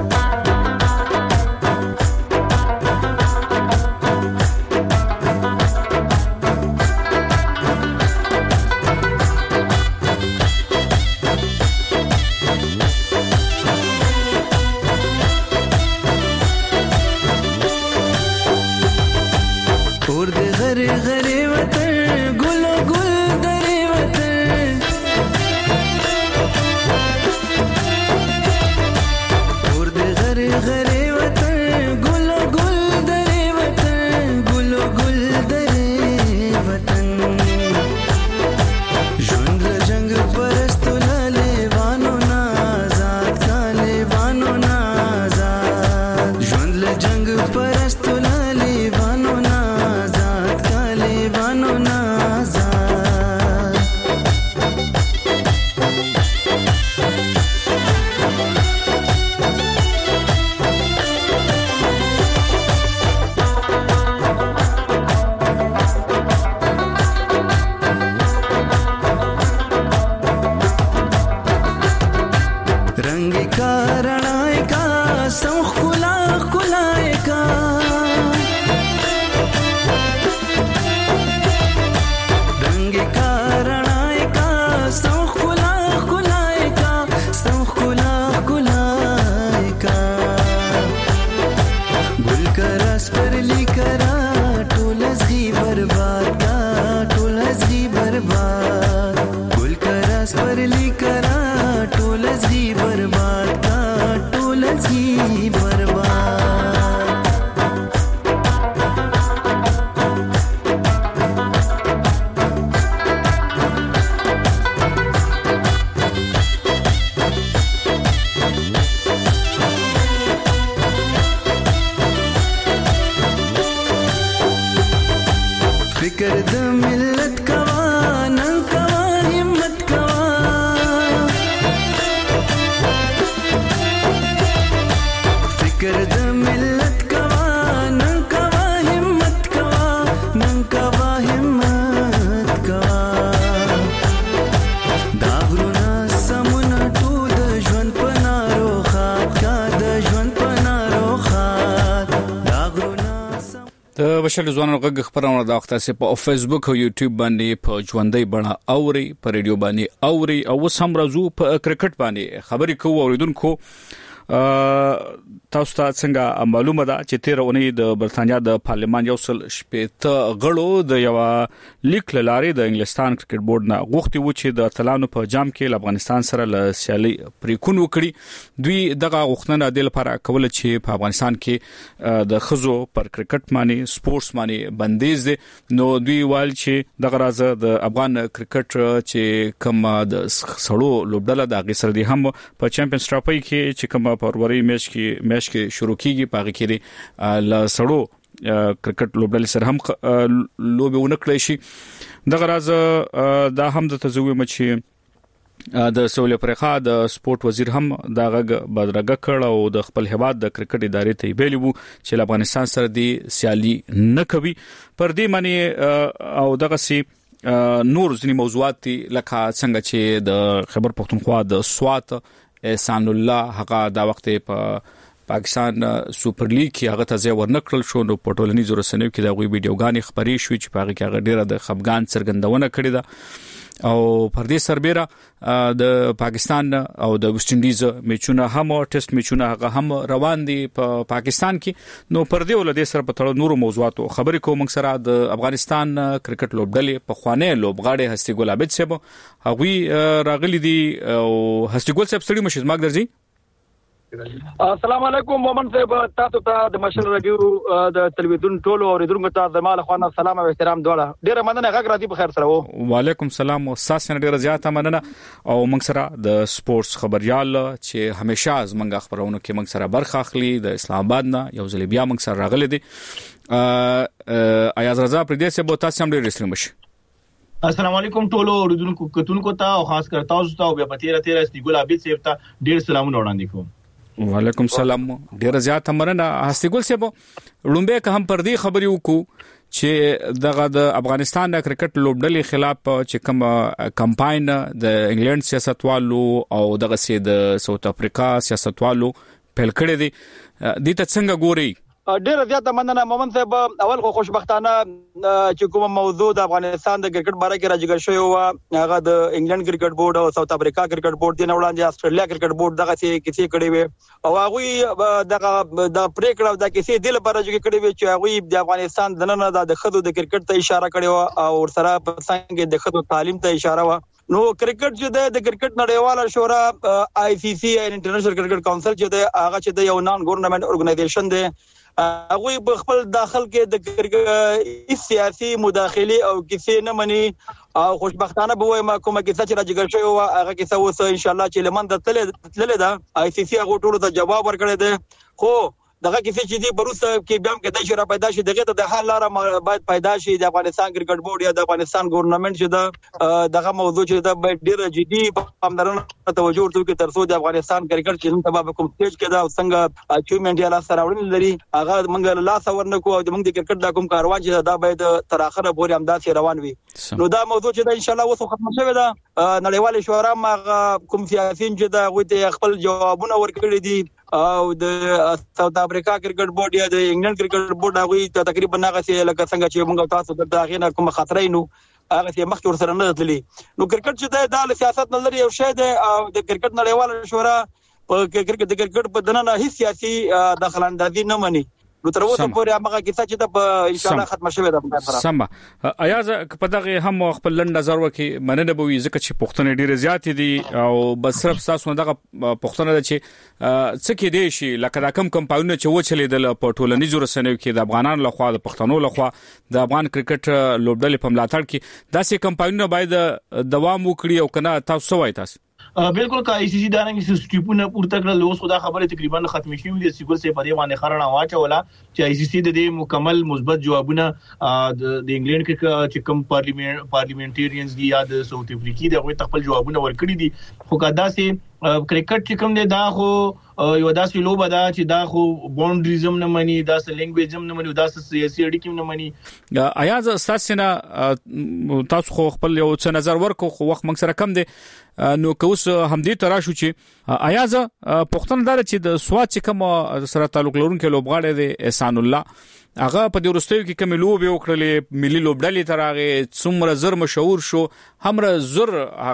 بشر ځوانانو غږ خبرونه د وخت سه په فیسبوک او یوټیوب باندې په ژوندۍ بڼه اوري په ریډیو باندې اوري او سم راځو په کرکټ باندې خبرې کوو اوریدونکو تاسو ته څنګه معلومه ده چې 13 اونۍ د برتانیا د پارلمان یو سل شپېته غړو د یو لیک لارې د انګلستان کرکټ بورډ نه غوښتي و چې د اتلانو په جام کې افغانستان سره له سیالي پریکون وکړي دوی دغه غوښتنه د لپاره کوله چې په افغانستان کې د خزو پر کرکټ باندې سپورتس باندې بندیز دي نو دوی وایي چې دغه راز د افغان کرکټ چې کوم د سړو لوبډله د غسر دي هم په چمپیونز ټرافي کې چې کوم فروری میچ کې شروع کیږي پاږي کې ل سړو کرکټ لوبډلې سره هم لوبي ونکړې شي دغه راز دا هم د تزوی مچ د سولې پرخه د سپورت وزیر هم دا غږ بدرګه کړ او د خپل هواد د کرکټ ادارې ته ویلي وو چې افغانستان سره دی سیالي نه کوي پر دې معنی او دغه سي نور ځینی موضوعات لکه څنګه چې د خیبر پختونخوا د سوات احسان الله هغه دا وخت په پاکستان سپر لیګ کې هغه ته ځای ورنکړل شو نو په ټولنیزو رسنیو کې دا غوي ویډیوګانې خبري شوې چې په هغه کې هغه ډیره د خفګان څرګندونه کړې ده او پر دې سربېره د پاکستان او د ویسټ انډیز میچونه هم ټیسټ میچونه هغه هم روان دي په پاکستان کې نو پر دې ولدي سره په تړو نورو موضوعاتو خبرې کوم سره د افغانستان کرکټ لوبډلې په خوانه لوبغاړي هستی ګل عابد صاحب هغه راغلي دي او هستی ګل صاحب ستړي مشه زماګ درځي السلام علیکم مومن صاحب تاسو ته د مشر رادیو د تلویزیون ټولو اوریدونکو ته د مال خوانه سلام او احترام دواړه ډیره مننه غږ راځي په خیر سره وو وعلیکم السلام او تاسو ډیره زیاته مننه او موږ سره د سپورتس خبريال چې همیشه از موږ خبرونه کې موږ سره برخه اخلي د اسلام آباد نه یو ځل بیا موږ سره راغلي دي ایاز رضا پردیس به تاسو هم ډیر رسېږئ مشه السلام علیکم ټولو اوریدونکو کتونکو ته او خاص کر تاسو ته او بیا په 13 استیګل عابد صاحب ته ډیر سلامونه وړاندې کوم وعلیکم السلام ډیر زیات مننه هستیګل صاحب لومبه که هم پر دې خبرې وکړو چې دغه د افغانستان د کرکټ لوبډلې خلاف چې کوم کمپاین د انګلند سیاستوالو او دغه سي د ساوث افریقا سیاستوالو پیل کړی دي د ته څنګه ګوري ډیر زیاته مننه مومن صاحب اول خو خوشبختانه چې کوم موضوع د افغانستان د کرکټ باره کې راځي شوی و هغه د انګلند کرکټ بورډ او ساوث افریقا کرکټ بورډ د نوړاندې استرالیا کرکټ بورډ دغه کیسې کړي وي او هغه د پریکړه د کیسې د لپاره چې کړي وي چې هغه د افغانستان د نن د خدو د کرکټ ته اشاره کړي او ورسره په څنګه د خدو تعلیم ته اشاره و نو کرکټ چې د کرکټ نړیواله شورا آی سی سی انټرنیشنل کرکټ کونسل چې د هغه چې د یو نان ګورنمنت اورګنایزیشن دی هغه په خپل داخل کې د سیاسي مداخله او کیسې نه مني او خوشبختانه به وایم کومه کیسه چې راځي شوی و هغه کیسه اوس ان شاء الله چې لمن د تلل ده آی سی سی هغه ټول ته جواب ورکړی دی خو دغه کیسه چې دی بروسه کې بیا هم کې د شورا پیدا شي دغه د حل لاره باید پیدا شي د افغانستان کرکټ بورډ یا د افغانستان ګورنمنت چې دغه موضوع چې د ډیر جدي پاملرنه توجه ورته کوي ترڅو د افغانستان کرکټ چې سبب کوم سټیج کې دا څنګه اچیومنت یا لاس راوړل لري هغه موږ لاس ورنکو او موږ د کرکټ د کوم کاروان چې دا باید تر اخره پورې همداسې روان وي نو دا موضوع چې ان شاء الله اوس ختم شوی دا نړیواله شورا ما کوم سیاسيين چې دا غوته خپل جوابونه ورکړي دي او د ساوث افریقا کرکټ بورډ یا د انګلند کرکټ بورډ هغه تقریبا هغه څه لکه څنګه چې موږ تاسو د داغینه کوم خطرې نو هغه څه مخکې ور سره نه تللی نو کرکټ چې د سیاست نظر یو شی دی او د کرکټ نړیواله شورا په کرکټ په دننه هیڅ سیاسي دخل اندازي نه مني نو تر اوسه پورې هغه کیسه چې د ان شاء الله ختم شوه ده سم ایاز په دغه هم خپل لند نظر وکي مننه به وي ځکه چې پښتنې ډیره زیات دي او بس صرف تاسو دغه پښتنه ده چې څه کې دي شي لکه دا کم کمپاینونه چې وچلیدل په ټولنیزو رسنیو کې د افغانانو لخوا د پښتنو لخوا د افغان کرکټ لوبډلې په ملاتړ کې داسې کمپاینونه باید دوام وکړي او کنه تاسو وایي تاسو بالکل کا ای سی سی دانګ سټیپونه پورته کړل اوس خدا خبره تقریبا ختم شي وي سیګل سي په دې باندې خرانه واچولا چې ای سی سی د دې مکمل مثبت جوابونه د انګلند کې چې کوم پارلیمنټریانز دي یا د ساوث افریقي دغه خپل جوابونه ورکړي دي خو کدا سي کرکټ چې کوم دی دا خو یو داسې لوبه ده چې دا خو باونډریزم نه مني دا سه لینګویجم نه مني دا سه سیاسي اړیکې نه مني ایاز تاسو نه تاسو خو خپل یو څه نظر ورکو خو وخت موږ سره کم دی نو کوس همدې تراشو چې ایاز پښتون دار چې د سواد چې کوم سره تعلق لرونکو لوبغاړي دی احسان الله هغه په دې ورستیو کې کوم لوبي وکړلې ملي لوبډلې ترغه څومره زر مشهور شو همره زر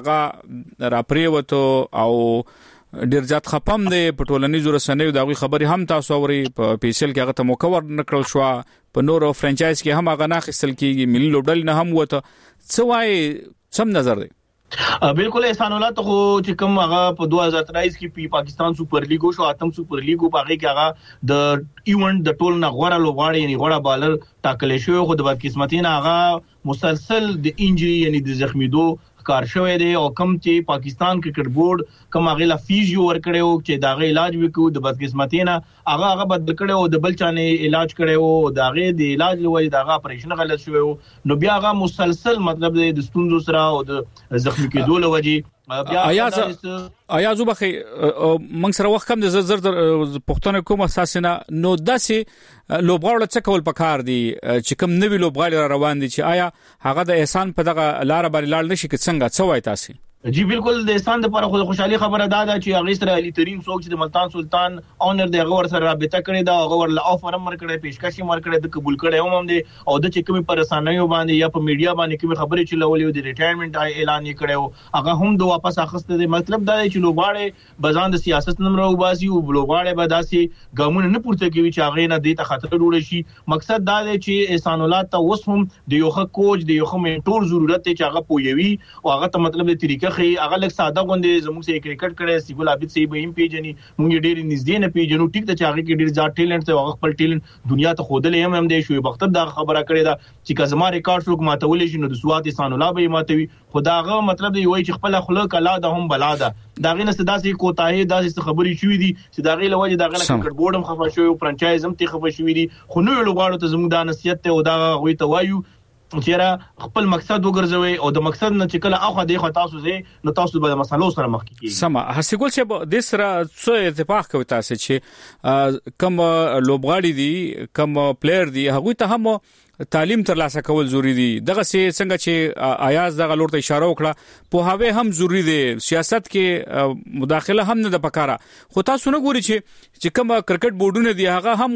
هغه را پریوته او ډیر ځات خپم دی په ټولنیزو رسنیو دغه خبري هم تاسو اوري په پیسل کې هغه ته موکور نکړل شو په نورو فرانچایز کې هم هغه ناخستل کیږي ملي لوبډلې نه هم وته څه وای سم نظر دی بالکل احسان الله ته چې کوم هغه په 2023 کې په پاکستان سپر لیګ او اتم سپر لیګ په هغه کې هغه د ایونت د ټول نه غوړه لوغاړي یعنی غوړه بالر ټاکل شوی خو د بدقسمتۍ نه هغه مسلسل د انجری یعنی د زخمیدو کار شوی دی او کوم چې پاکستان کرکټ بورډ کوم هغه لا فیزیو ورکړیو چې داغه علاج وکړو د بدقسمتۍ نه هغه بدل کړو د بل چانه علاج کړو داغه د علاج لوي داغه اپریشن غلط شوی نو بیا هغه مسلسل مطلب د ستونزو سره او د زخمی کېدو لوي آیا زو بخي موږ سره وخت کم د زر پښتون کوم اساسنه نو داسې لوبغاړو څه کول پکار دي چې کوم نوی لوبغاړي روان دي چې آیا هغه د احسان په دغه لار باندې لاړ نشي چې څنګه څه وای تاسو جی بالکل د انسان د لپاره خوشحالي خبره ده چې هغه سره علي ترين څوک چې د ملتان سلطان اونر د غور سره رابطه کړې ده هغه ورل افر امر کړې پیشکش امر کړې د قبول کړې هم دي او د چې کومي پرسانایو باندې یا په میډیا باندې کومي خبرې چې لولې د ریټایرمنټ اعلان کړو هغه هم د واپس اخسته دي مطلب دا چې لوباړي بزان د سیاست نمبر او باسي او لوباړي به داسي ګامونه نه پورته کوي چې هغه نه د ته خطر جوړ شي مقصد دا دی چې احسان الله ته اوس هم د یو کوچ د یو منټور ضرورت دی چې هغه پویوي او هغه ته مطلب د طریقې خي هغه لکه دا غونډې زموږ سره کرکټ کړي سیګل عابد سي به هم پیژني موږ ډېر نږدې نه پیژنو ټیک ته چاغي کې ډېر ځات ټیلنټ ته هغه خپل ټیلنټ دنیا ته خودلې هم دی شوې بختر دا خبره کړې ده چې کزما ریکارډ څوک ماتولې شي نو د سواد احسان الله به ماتوي خداغه مطلب دی وای چې خپل خلق الله ده هم بلا ده داغه نه صداسي کوتاهي داسې خبرې شوې دي چې داغه لوجه داغه کرکټ بورډ هم خبر شوی او فرانچایز هم ته خبر شوی دي خو نو لوغاړو ته زموږ د نصیحت ته او دا وای ته وایو چې خپل مقصد وګرځوي او د مقصد نه چې کله اخو دی خو تاسو زه نو تاسو به مسلو سره مخ کیږي سم هسیګول چې د سره څه اتفاق کوي تاسو چې کوم لوبغاړي دي کوم پلیئر دي هغه ته هم تعلیم ترلاسه کول ضروری دي دغه څنګه چې آیاز دغه لور ته اشاره وکړه په هغه هم ضروری دي سیاست کې مداخله هم نه د پکاره خو تاسو نه ګوري چې کوم کرکټ بورډونه دي هغه هم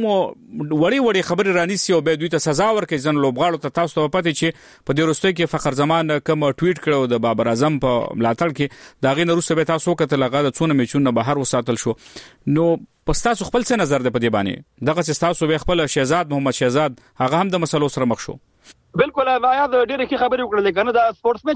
وړي خبري رانیسي او به دوی ته سزا ورکړي ځن لوبغاړو ته تاسو ته پته چې په دې وروسته کې فخر زمان کوم ټویټ کړو د بابر اعظم په ملاتړ کې داغه نروسه به تاسو کتل هغه د څونه میچونه بهر وساتل شو نو پستاسو خپل څه نظر ده په دې باندې دغه چې تاسو به خپل شهزاد محمد شهزاد هغه هم د مسلو سره مخ شو بالکل آیا د ډیره کی خبرې وکړلې کنه د سپورتس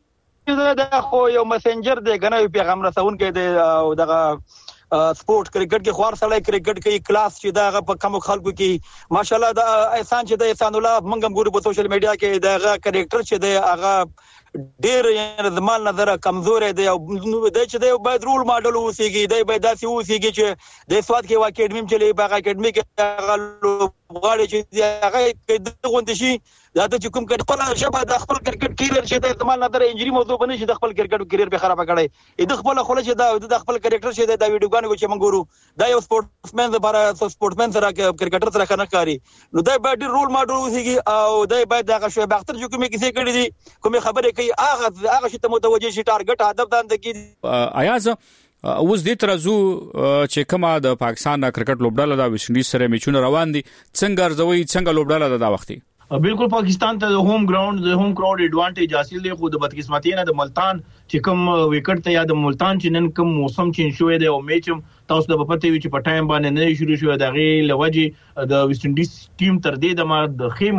مچ د خو یو مسنجر دی کنه پیغام رسون کې د دغه سپورت کرکټ کې خوار سړی کرکټ کې کلاس چې دغه په کوم خلکو کې ماشاءالله د احسان چې د احسان الله منګم ګوري په سوشل میډیا کې دغه کرکټر چې د هغه ډیر یعنی د مال نظر کمزور دی او د چې د باید رول ماډل اوسېږي د باید داسې اوسېږي چې د سواد کې واکډمیم چلی په اکیډمي کې غاړي چې هغه د غونډې شي دا چې کوم کډ شبه د خپل کرکټ کیریئر چې د مال نظر انجری موضوع بنې چې د خپل کرکټ کیریئر به خراب کړي د خپل خلک چې د خپل کرکټر چې د ویډیوګانو چې موږ ګورو دا یو سپورټسمن لپاره سپورټمن سره کرکټر سره کنه کاری نو دا باید رول ماډل اوسېږي او دا باید دغه شوی باختر چې کومه کیسه کړې دي کومه خبره کوي هغه چې متوجه شي ټارګټ هدف دانده کی ایاز اوس دې ترازو چې کومه د پاکستان کرکټ لوبډاله د ویسټ انډیز سره میچونه روان دي څنګه ارزوي څنګه لوبډاله د وختي بالکل پاکستان ته د هوم ګراوند ایڈوانټیج حاصل دی خو د بدقسمتۍ نه د ملتان چې کوم وکټ ته یا د ملتان چې نن کوم موسم چین شوې دی او میچ تاسو د پته وی چې په ټایم باندې نه شروع شو دغه لوجه د ویسټ انډیز ټیم تر دې د خې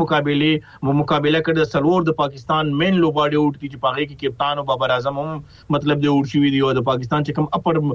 مقابله کړ د سلور د پاکستان مین لوباډي اوټ کی چې پاغه کې کپتان او بابر اعظم هم مطلب د اوټ شوی دی او د پاکستان چې کوم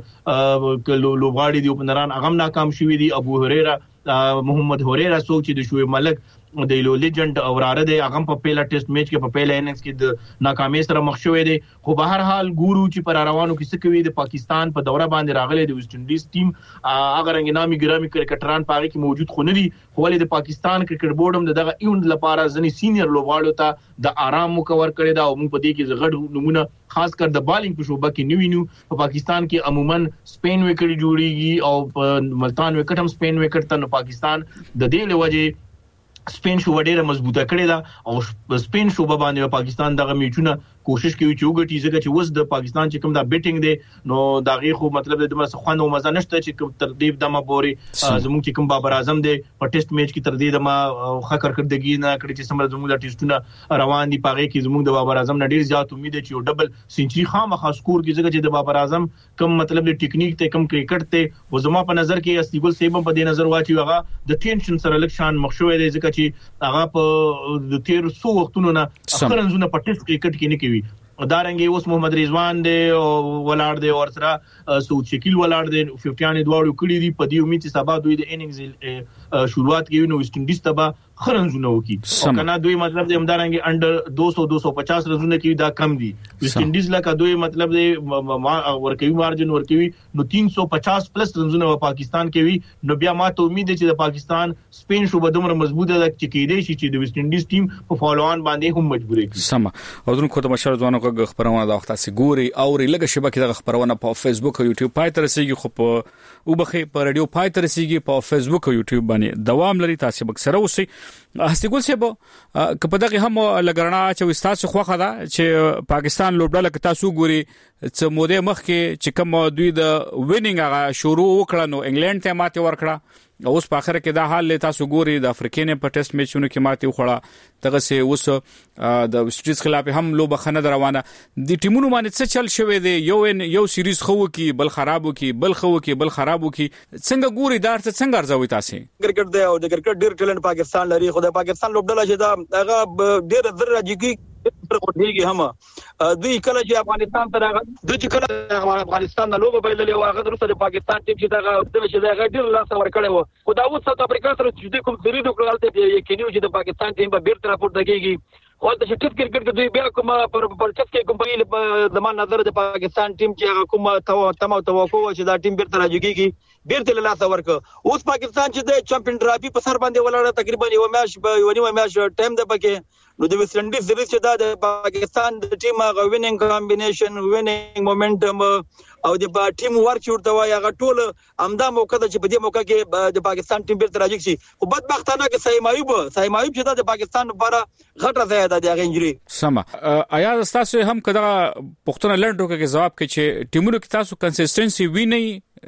اپر لوباډي دی په نران اغم ناکام شوی دی ابو هريره محمد هريره سوچ د شوی ملک د لو لیجند او راره د اغم په پیلا ټیسټ میچ کې په پیلا اننګز کې د ناکامۍ سره مخ شوې دي خو به هر حال ګورو چې پر روانو کې څه کوي د پاکستان په دوره باندې راغلي د ویسټ انډیز ټیم هغه رنګ نامي ګرامي کرکټران پاره کې موجود خو نه دي خو ولې د پاکستان کرکټ بورډ هم دغه ایونت لپاره ځنی سینیئر لوبغاړو ته د آرام مکور کړی دا او موږ په دې کې زغړ نمونه خاص کر د بالینګ په شوبه کې نیو په پاکستان کې عموما سپین وکټ جوړیږي او په ملتان وکټ هم سپین وکټ ته پاکستان د دې لوجه سپین شو ډیره مضبوطه کړې ده او سپین شو باندې پاکستان دغه میچونه کوشش کوي چې وګټي ځکه چې وس د پاکستان چې کوم دا بیټینګ دی نو دغه خو مطلب د مسخ خوند او مزه نشته چې ترتیب دمه پوري زموږ چې کوم بابر اعظم دی په ټیسټ میچ کې ترتیب دمه خکر کړدګي نه کړی چې سمره زموږ د ټیسټونه روان دي پاره کې زموږ د بابر اعظم ډیر زیات امید دی چې ډبل سنچري خامخا سکور کې ځکه چې د بابر اعظم کوم مطلب د ټیکنیک ته کوم کرکټ ته و زما په نظر کې استیګل سیبم په دې نظر واچي هغه د ټینشن سره لکشان مخشوي دی ځکه چې هغه په د 1300 وختونو نه اخرنځونه په ټیسټ کرکټ کې نه کوي دارنګي اوس محمد رضوان دی او ولاړ دی اور سره سعود شکیل ولاړ دی 50 دواړو کړي دي په دې امید چې سبا دوی د اننګز شروعات کوي نو ویسټ انډیز تبا خرنځونه وکي او کنه دوی مطلب د همدارنګي انډر 200 250 رنونه کې دا کم دي ویسټ انډیز لکه دوی مطلب د ورکوي مارجن ورکوي نو 350 پلس رنونه په پاکستان کې وي نو بیا ما ته امید ده چې د پاکستان سپین شو بدومره مضبوطه ده چې کېدې شي چې د ویسټ انډیز ټیم په فالو آن باندې هم مجبور کړي سم او دونکو ته مشر ځوانو خبرونه د وخت سګوري او لږه شبکې د خبرونه په فیسبوک او یوټیوب پای تر رسیدي خو په وبخي په رادیو پای تر رسیدي په فیسبوک او یوټیوب باندې دوام لري تاسو به سره اوسئ هستګول څه په دغه هم لګرنا چې تاسو خوخه ده چې پاکستان لوبډاله کې تاسو ګوري چې موده مخ کې چې کوم دوی د وینینګ هغه شروع وکړه نو انګلند ته ماته ورکړه اوس په اخر کې دا حال له تاسو ګوري د افریقین په ټیسټ میچونو کې ماته وخړه دغه سه اوس د ویسټریز خلاف هم لوبه خنه روانه د ټیمونو باندې څه چل شوې دی یو سیریز خو کې بل خرابو کې بل خو کې بل خرابو کې څنګه ګوري دار څنګه ارزوي تاسو کرکټ دی او د کرکټ ډیر ټیلنټ پاکستان لري خو د پاکستان لوبډاله چې دا هغه ډیر ذره جګي پرګوډيږي هم دوی کله چې افغانستان ته راغله دوی چې کله افغانستان نه لوبه بایللې او هغه درسته د پاکستان ټیم چې دا ډیر لاس ور کړی و خو دا اوس ساوث افریقا سره چې کوم سری وکړل ته یقیني چې د پاکستان ټیم به بیرته راپورته کیږي خو د ټیسټ کرکټ کې دوی بیا کوم پر چس کې کوم زمان نظر د پاکستان ټیم چې هغه کوم توقع چې دا ټیم بیرته راځي بیرته له لاسه ورکړ. اوس پاکستان چې د چمپیون ټرافي په سر باندې ولاړه تقریبا یو میاش ټایم ده پکې. نو د ویسټ انډیز سریز چې دا د پاکستان د ټیم هغه وینینګ کمبینیشن وینینګ مومنټم او د ټیم ورک ورته وای هغه ټول امدا موقع ده چې په دې موقع کې د پاکستان ټیم بیرته راځي شي. خو بدبختانه کې سایم ایوب چې د پاکستان لپاره غټه ځای ده د هغه انجری. سم آیا تاسو هم کدا پښتون لنډو کې جواب کې چې ټیمونو کې تاسو کنسستنسي ویني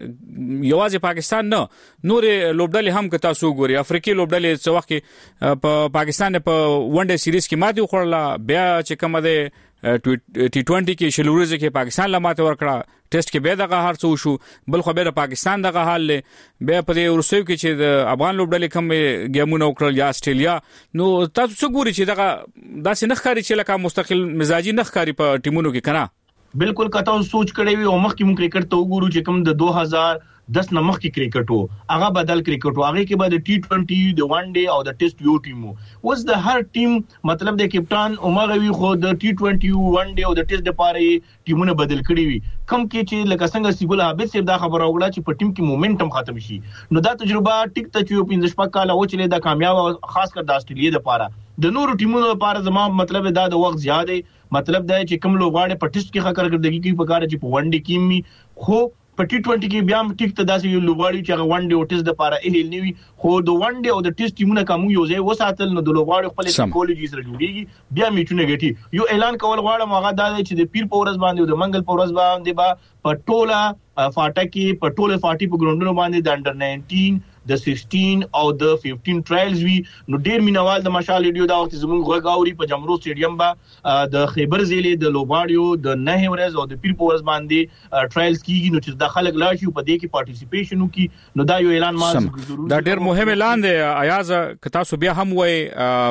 یوازې پاکستان نه نورې لوبډلې هم که تاسو ګوري افریقي لوبډلې څو وخت کې په پاکستان په ون ډے سیریز کې ماته وخړله بیا چې کومه ده ټي 20 کې شلوريز کې پاکستان لماته ورکړه ټیسټ کې به دغه هر څه شو بل خو به پاکستان دغه حال له بیا په ورسوي کې چې د افغان لوبډلې کوم ګیمونه وکړل یا استرالیا. نو تاسو څه ګوري چې دغه داسې نه ښکاري چې لکه مستقل مزاجي نه ښکاري په ټیمونو کې کنه؟ بالکل کته سوچ کړی وي او مخکې مون کرکټ ته وګورو چې کوم د 2010 نه مخکې کرکټ وو هغه بدل کرکټ وو هغه کې بعد ټي 20 د ون ډے او د ټیسټ یو ټیم اوس د هر ټیم مطلب د کپټان عمر وی خو د ټي 20 ون ډے او د ټیسټ لپاره ټیمونه بدل کړی وي کم کې چې لکه څنګه سیګول حابب صاحب دا خبره وکړه چې په ټیم کې مومنټم ختم شي. نو دا تجربه ټیک ته چې 15 شپږ کال او چې دا کامیاب خاص کر د استرالیا لپاره د نورو ټیمونو لپاره زما مطلب دا د وخت زیاده مطلب دا چې کوم لوغاړي په ټیسټ کې خکر کړدګي کې په کار چې په ون ډے کې می خو په ټي 20 کې بیا هم ټیک ته داسې یو لوغاړي چې ون ډے او ټیسټ لپاره اهل نیوي خو د ون ډے او د ټیسټ ټیمونه کوم یو ځای وساتل نو د لوغاړي خپل سایکولوژي سره جوړیږي بیا میچونه ګټي. یو اعلان کول غواړم هغه دا چې د پیر پورز باندې او د منګل پورز باندې با په ټوله فاټا کې په ټوله فاټي په ګراوندونو باندې د انډر 19 د 16 او د 15 ټرایلز وی. نو ډیر مینوال د مشال ویډیو دا وخت زموږ غاوري په جمرو سټیډیم با د خیبر ضلع د لوباړیو د نه ورځ او د پیر پورز باندې ټرایلز کیږي نو چې د خلک لاشي په دې کې پارټیسیپیشن وکي. نو دا یو اعلان ما دا ډیر مهم اعلان دی ایاز ک تاسو بیا هم وای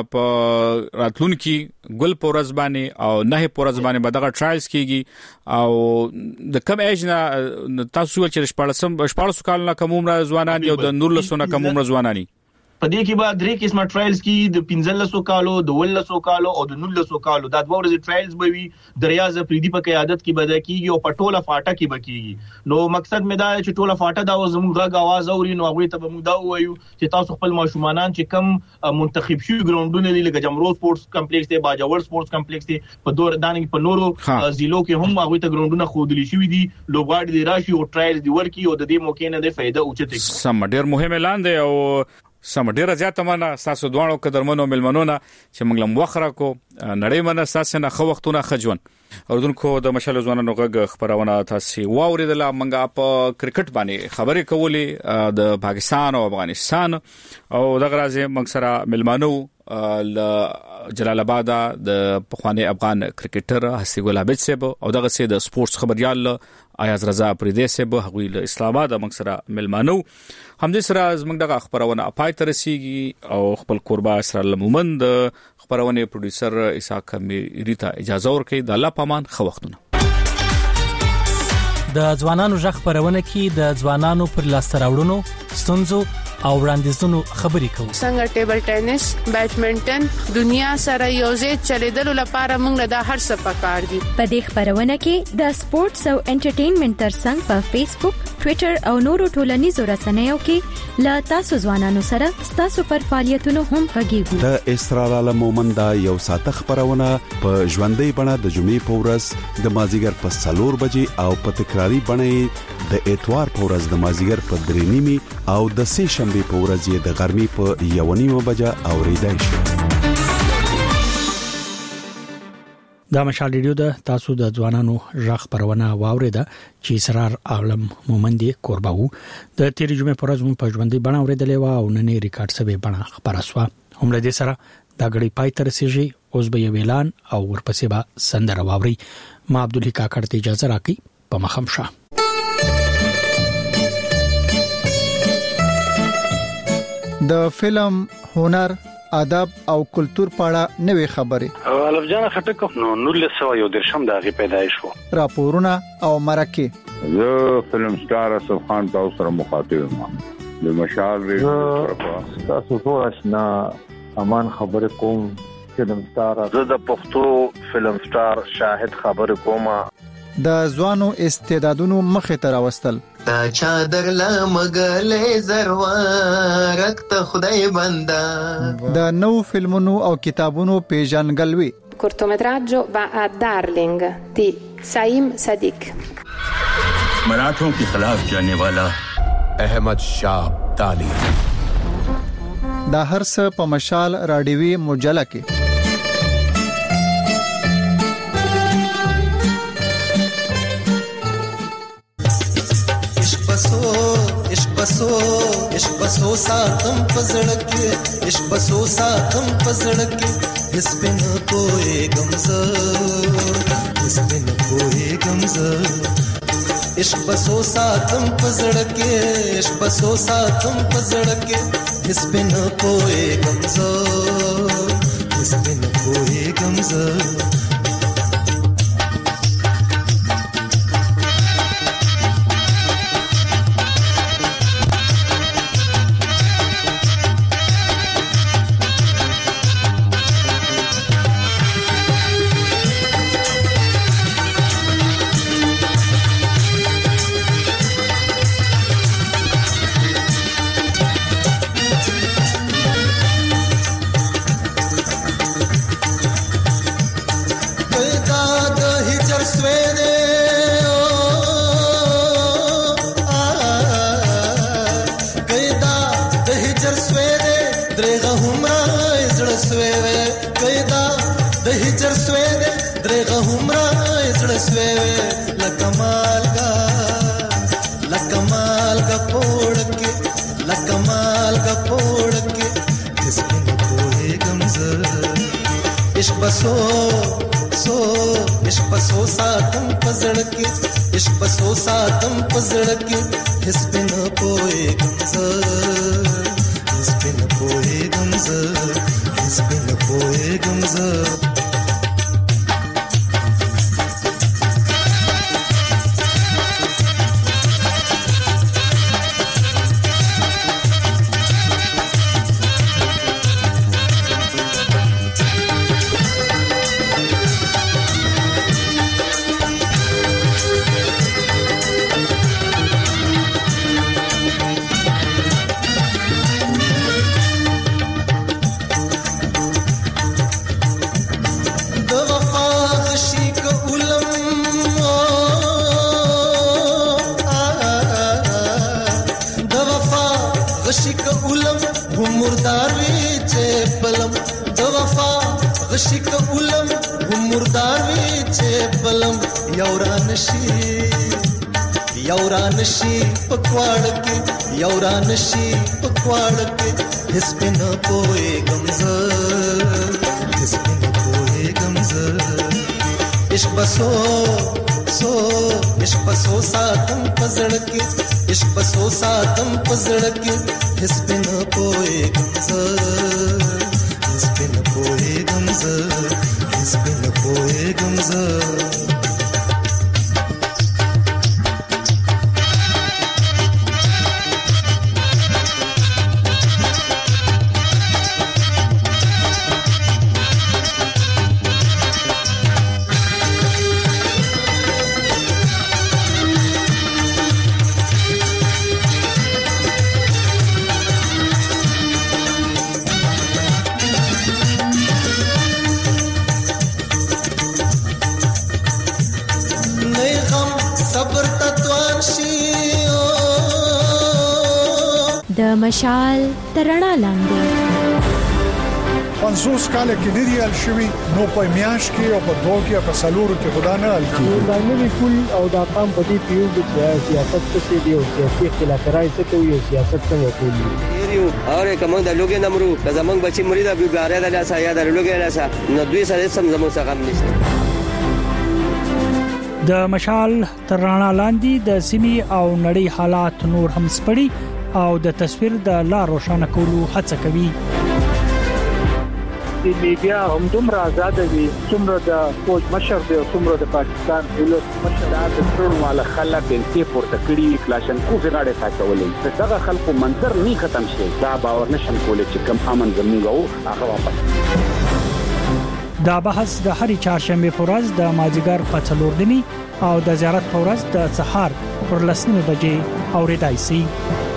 په راتلونکي ګل پورز باندې او نه پورز باندې به دغه ټرایلز کیږي او د کم ایج نه تاسو چې 14 کال نه کوم عمر ځوانان یو د نور سونه کوم عمر ځوانانی په دې کې بعد درې قسمه ټرایلز کې د 15 کالو د 19 کالو او د 19 کالو دا دوه ورځې ټرایلز به وي د ریاض پریدي په قیادت کې بده کیږي او په ټوله فاټا کې بکیږي. نو مقصد مې دا چې ټوله فاټا دا زموږ غږ आवाज اوري نو هغه ته به موږ دا وایو چې تاسو خپل ماشومان چې کم منتخب شوی ګراوندونه دي لکه جمرو سپورتس کمپلیکس دی باجوړ سپورتس کمپلیکس دی په دور دانګ په نورو ضلعو کې هم هغه ته ګراوندونه خودلی شوی دي لوبغاړي دی راشي او ټرایلز دی ورکی او د دې موقع نه د فائدہ اوچته. سم ډیر مهم اعلان دی او سم ډیره زیاته منه تاسو دوانو قدرمنو ملمنونه چې موږ لم وخره کو نړۍ منه تاسو نه خو وختونه خجون اردوونکو د مشال ځوانانو غږ خبرونه تاسو واوریدله موږ په کرکټ باندې خبرې کولې د پاکستان او افغانستان او دغه راځي موږ سره ملمنو جلال آباد د پخوانی افغان کرکټر حسی ګل عابد صاحب او دغه سي د سپورتس خبريال ایاز رضا پریدي صاحب هغوی له اسلام آباد موږ سره ملمنو همدې سره موږ دغه خبرونه اپای ترسيږي او خپل قربا اسرار مومند خبرونه پروډوسر اسحاق میریتا اجازه ورکړي د الله پامان خو وختونه د ځوانانو ژغ خبرونه کې د ځوانانو پر لاس راوړونو ستونزو او وړاندیزونو خبرې کوو څنګه ټیبل ټینس بیډمنټن دنیا سره یوځای چلیدلو لپاره موږ له هر څه پکار دي. په دې خبرونه کې د سپورتس او انټرټینمنټ ترڅنګ په فیسبوک ټوئیټر او نورو ټولنیزو رسنیو کې لا تاسو ځوانانو سره تاسو پر فعالیتونو هم غږیږو. د اسرار عالم مومند یو ساته خبرونه په ژوندۍ بڼه د جمعې په ورځ د مازیګر په 4 بجې او په تکراری بڼه د اتوار په ورځ د مازیګر په 3:30 او د سه شنبه په ورځ د غرمې په 1:30 بجې اوریدای شي. دا مشال ریډیو ده تاسو د ځوانانو ژغ خبرونه واوریده چې اسرار عالم مومند قرباو د تیر جمعې پر ورځ په ژوندۍ بڼه اوریدلې و او نن ریکارډ سوي بڼه خبره سو هم له دې سره دا غړي پای تر سيږي اوس به ویلان او ورپسې به سندره واوري. ما عبدالله کاکړ ته اجازه راکړي په مخمشه. د فلم هنر ادب او کلچر په اړه نوې خبرې الف جان خټک نو 1913 د هغه پیدایش وو راپورونه او مرکه زه فلم سٹار اسف خان تاسو سره مخاطب یم د مشال ریډیو تاسو ټول آشنا امان خبر کوم فلم سٹار زه د پښتو فلم سٹار شاهد خبر کوم د ځوانو استعدادونو مخه تر واستل تا چادر لا مګلې زروارک ته خدای بندا. د نو فلمونو او کتابونو پیژنګلوي. cortometraggio va a Darling di Saim Sadiq. मराठों के खिलाफ जाने वाला अहमद शाह अब्दाली. دا هر څه په مشال رادیوي مجله کې. عشق بسو ساتم پزړه کې عشق بسو ساتم پزړه کې هیڅ بن کوې غمزه هیڅ بن کوې غمزه عشق بسو ساتم پزړه کې عشق بسو ساتم پزړه کې هیڅ بن کوې غمزه هیڅ بن کوې غمزه. د مشال ترڼا لاندې 50 کال کې دی شوی نو په میاش کې او په دوه کې په سالورو کې خدا نه ال کې دا نوې ټول او دا قام په دې پیو د سیاست څخه دی او سیاسي اختلافات څخه یو سیاست څنګه کوي یو اوره کوم د لوګي نمرو زمونږ بچي مریض ابي ګاره د لاسه یا د لوګي لاسه نو دوی سره سم زموږ څخه نشته. د مشال ترڼا لاندې د سیمې او نړۍ حالات نور هم سپړي او د تصویر د لا روښانه کولو هڅه کوي. د میډیا هم دومره آزاد دي څومره د فوج مشر دی او څومره د پاکستان ولس مشر د ټول والا خلک انتي پورته کړی کلاشنکو غاړه ساتولې دغه خلکو منظر نه ختم شي دا باور نشم کولای چې کم امن زموږ هغه واپس. دا بحث د هرې چهارشنبه په ورځ د مازیګر په 4 او د زیارت په ورځ د سهار پر لسنه بجې اوریدای شي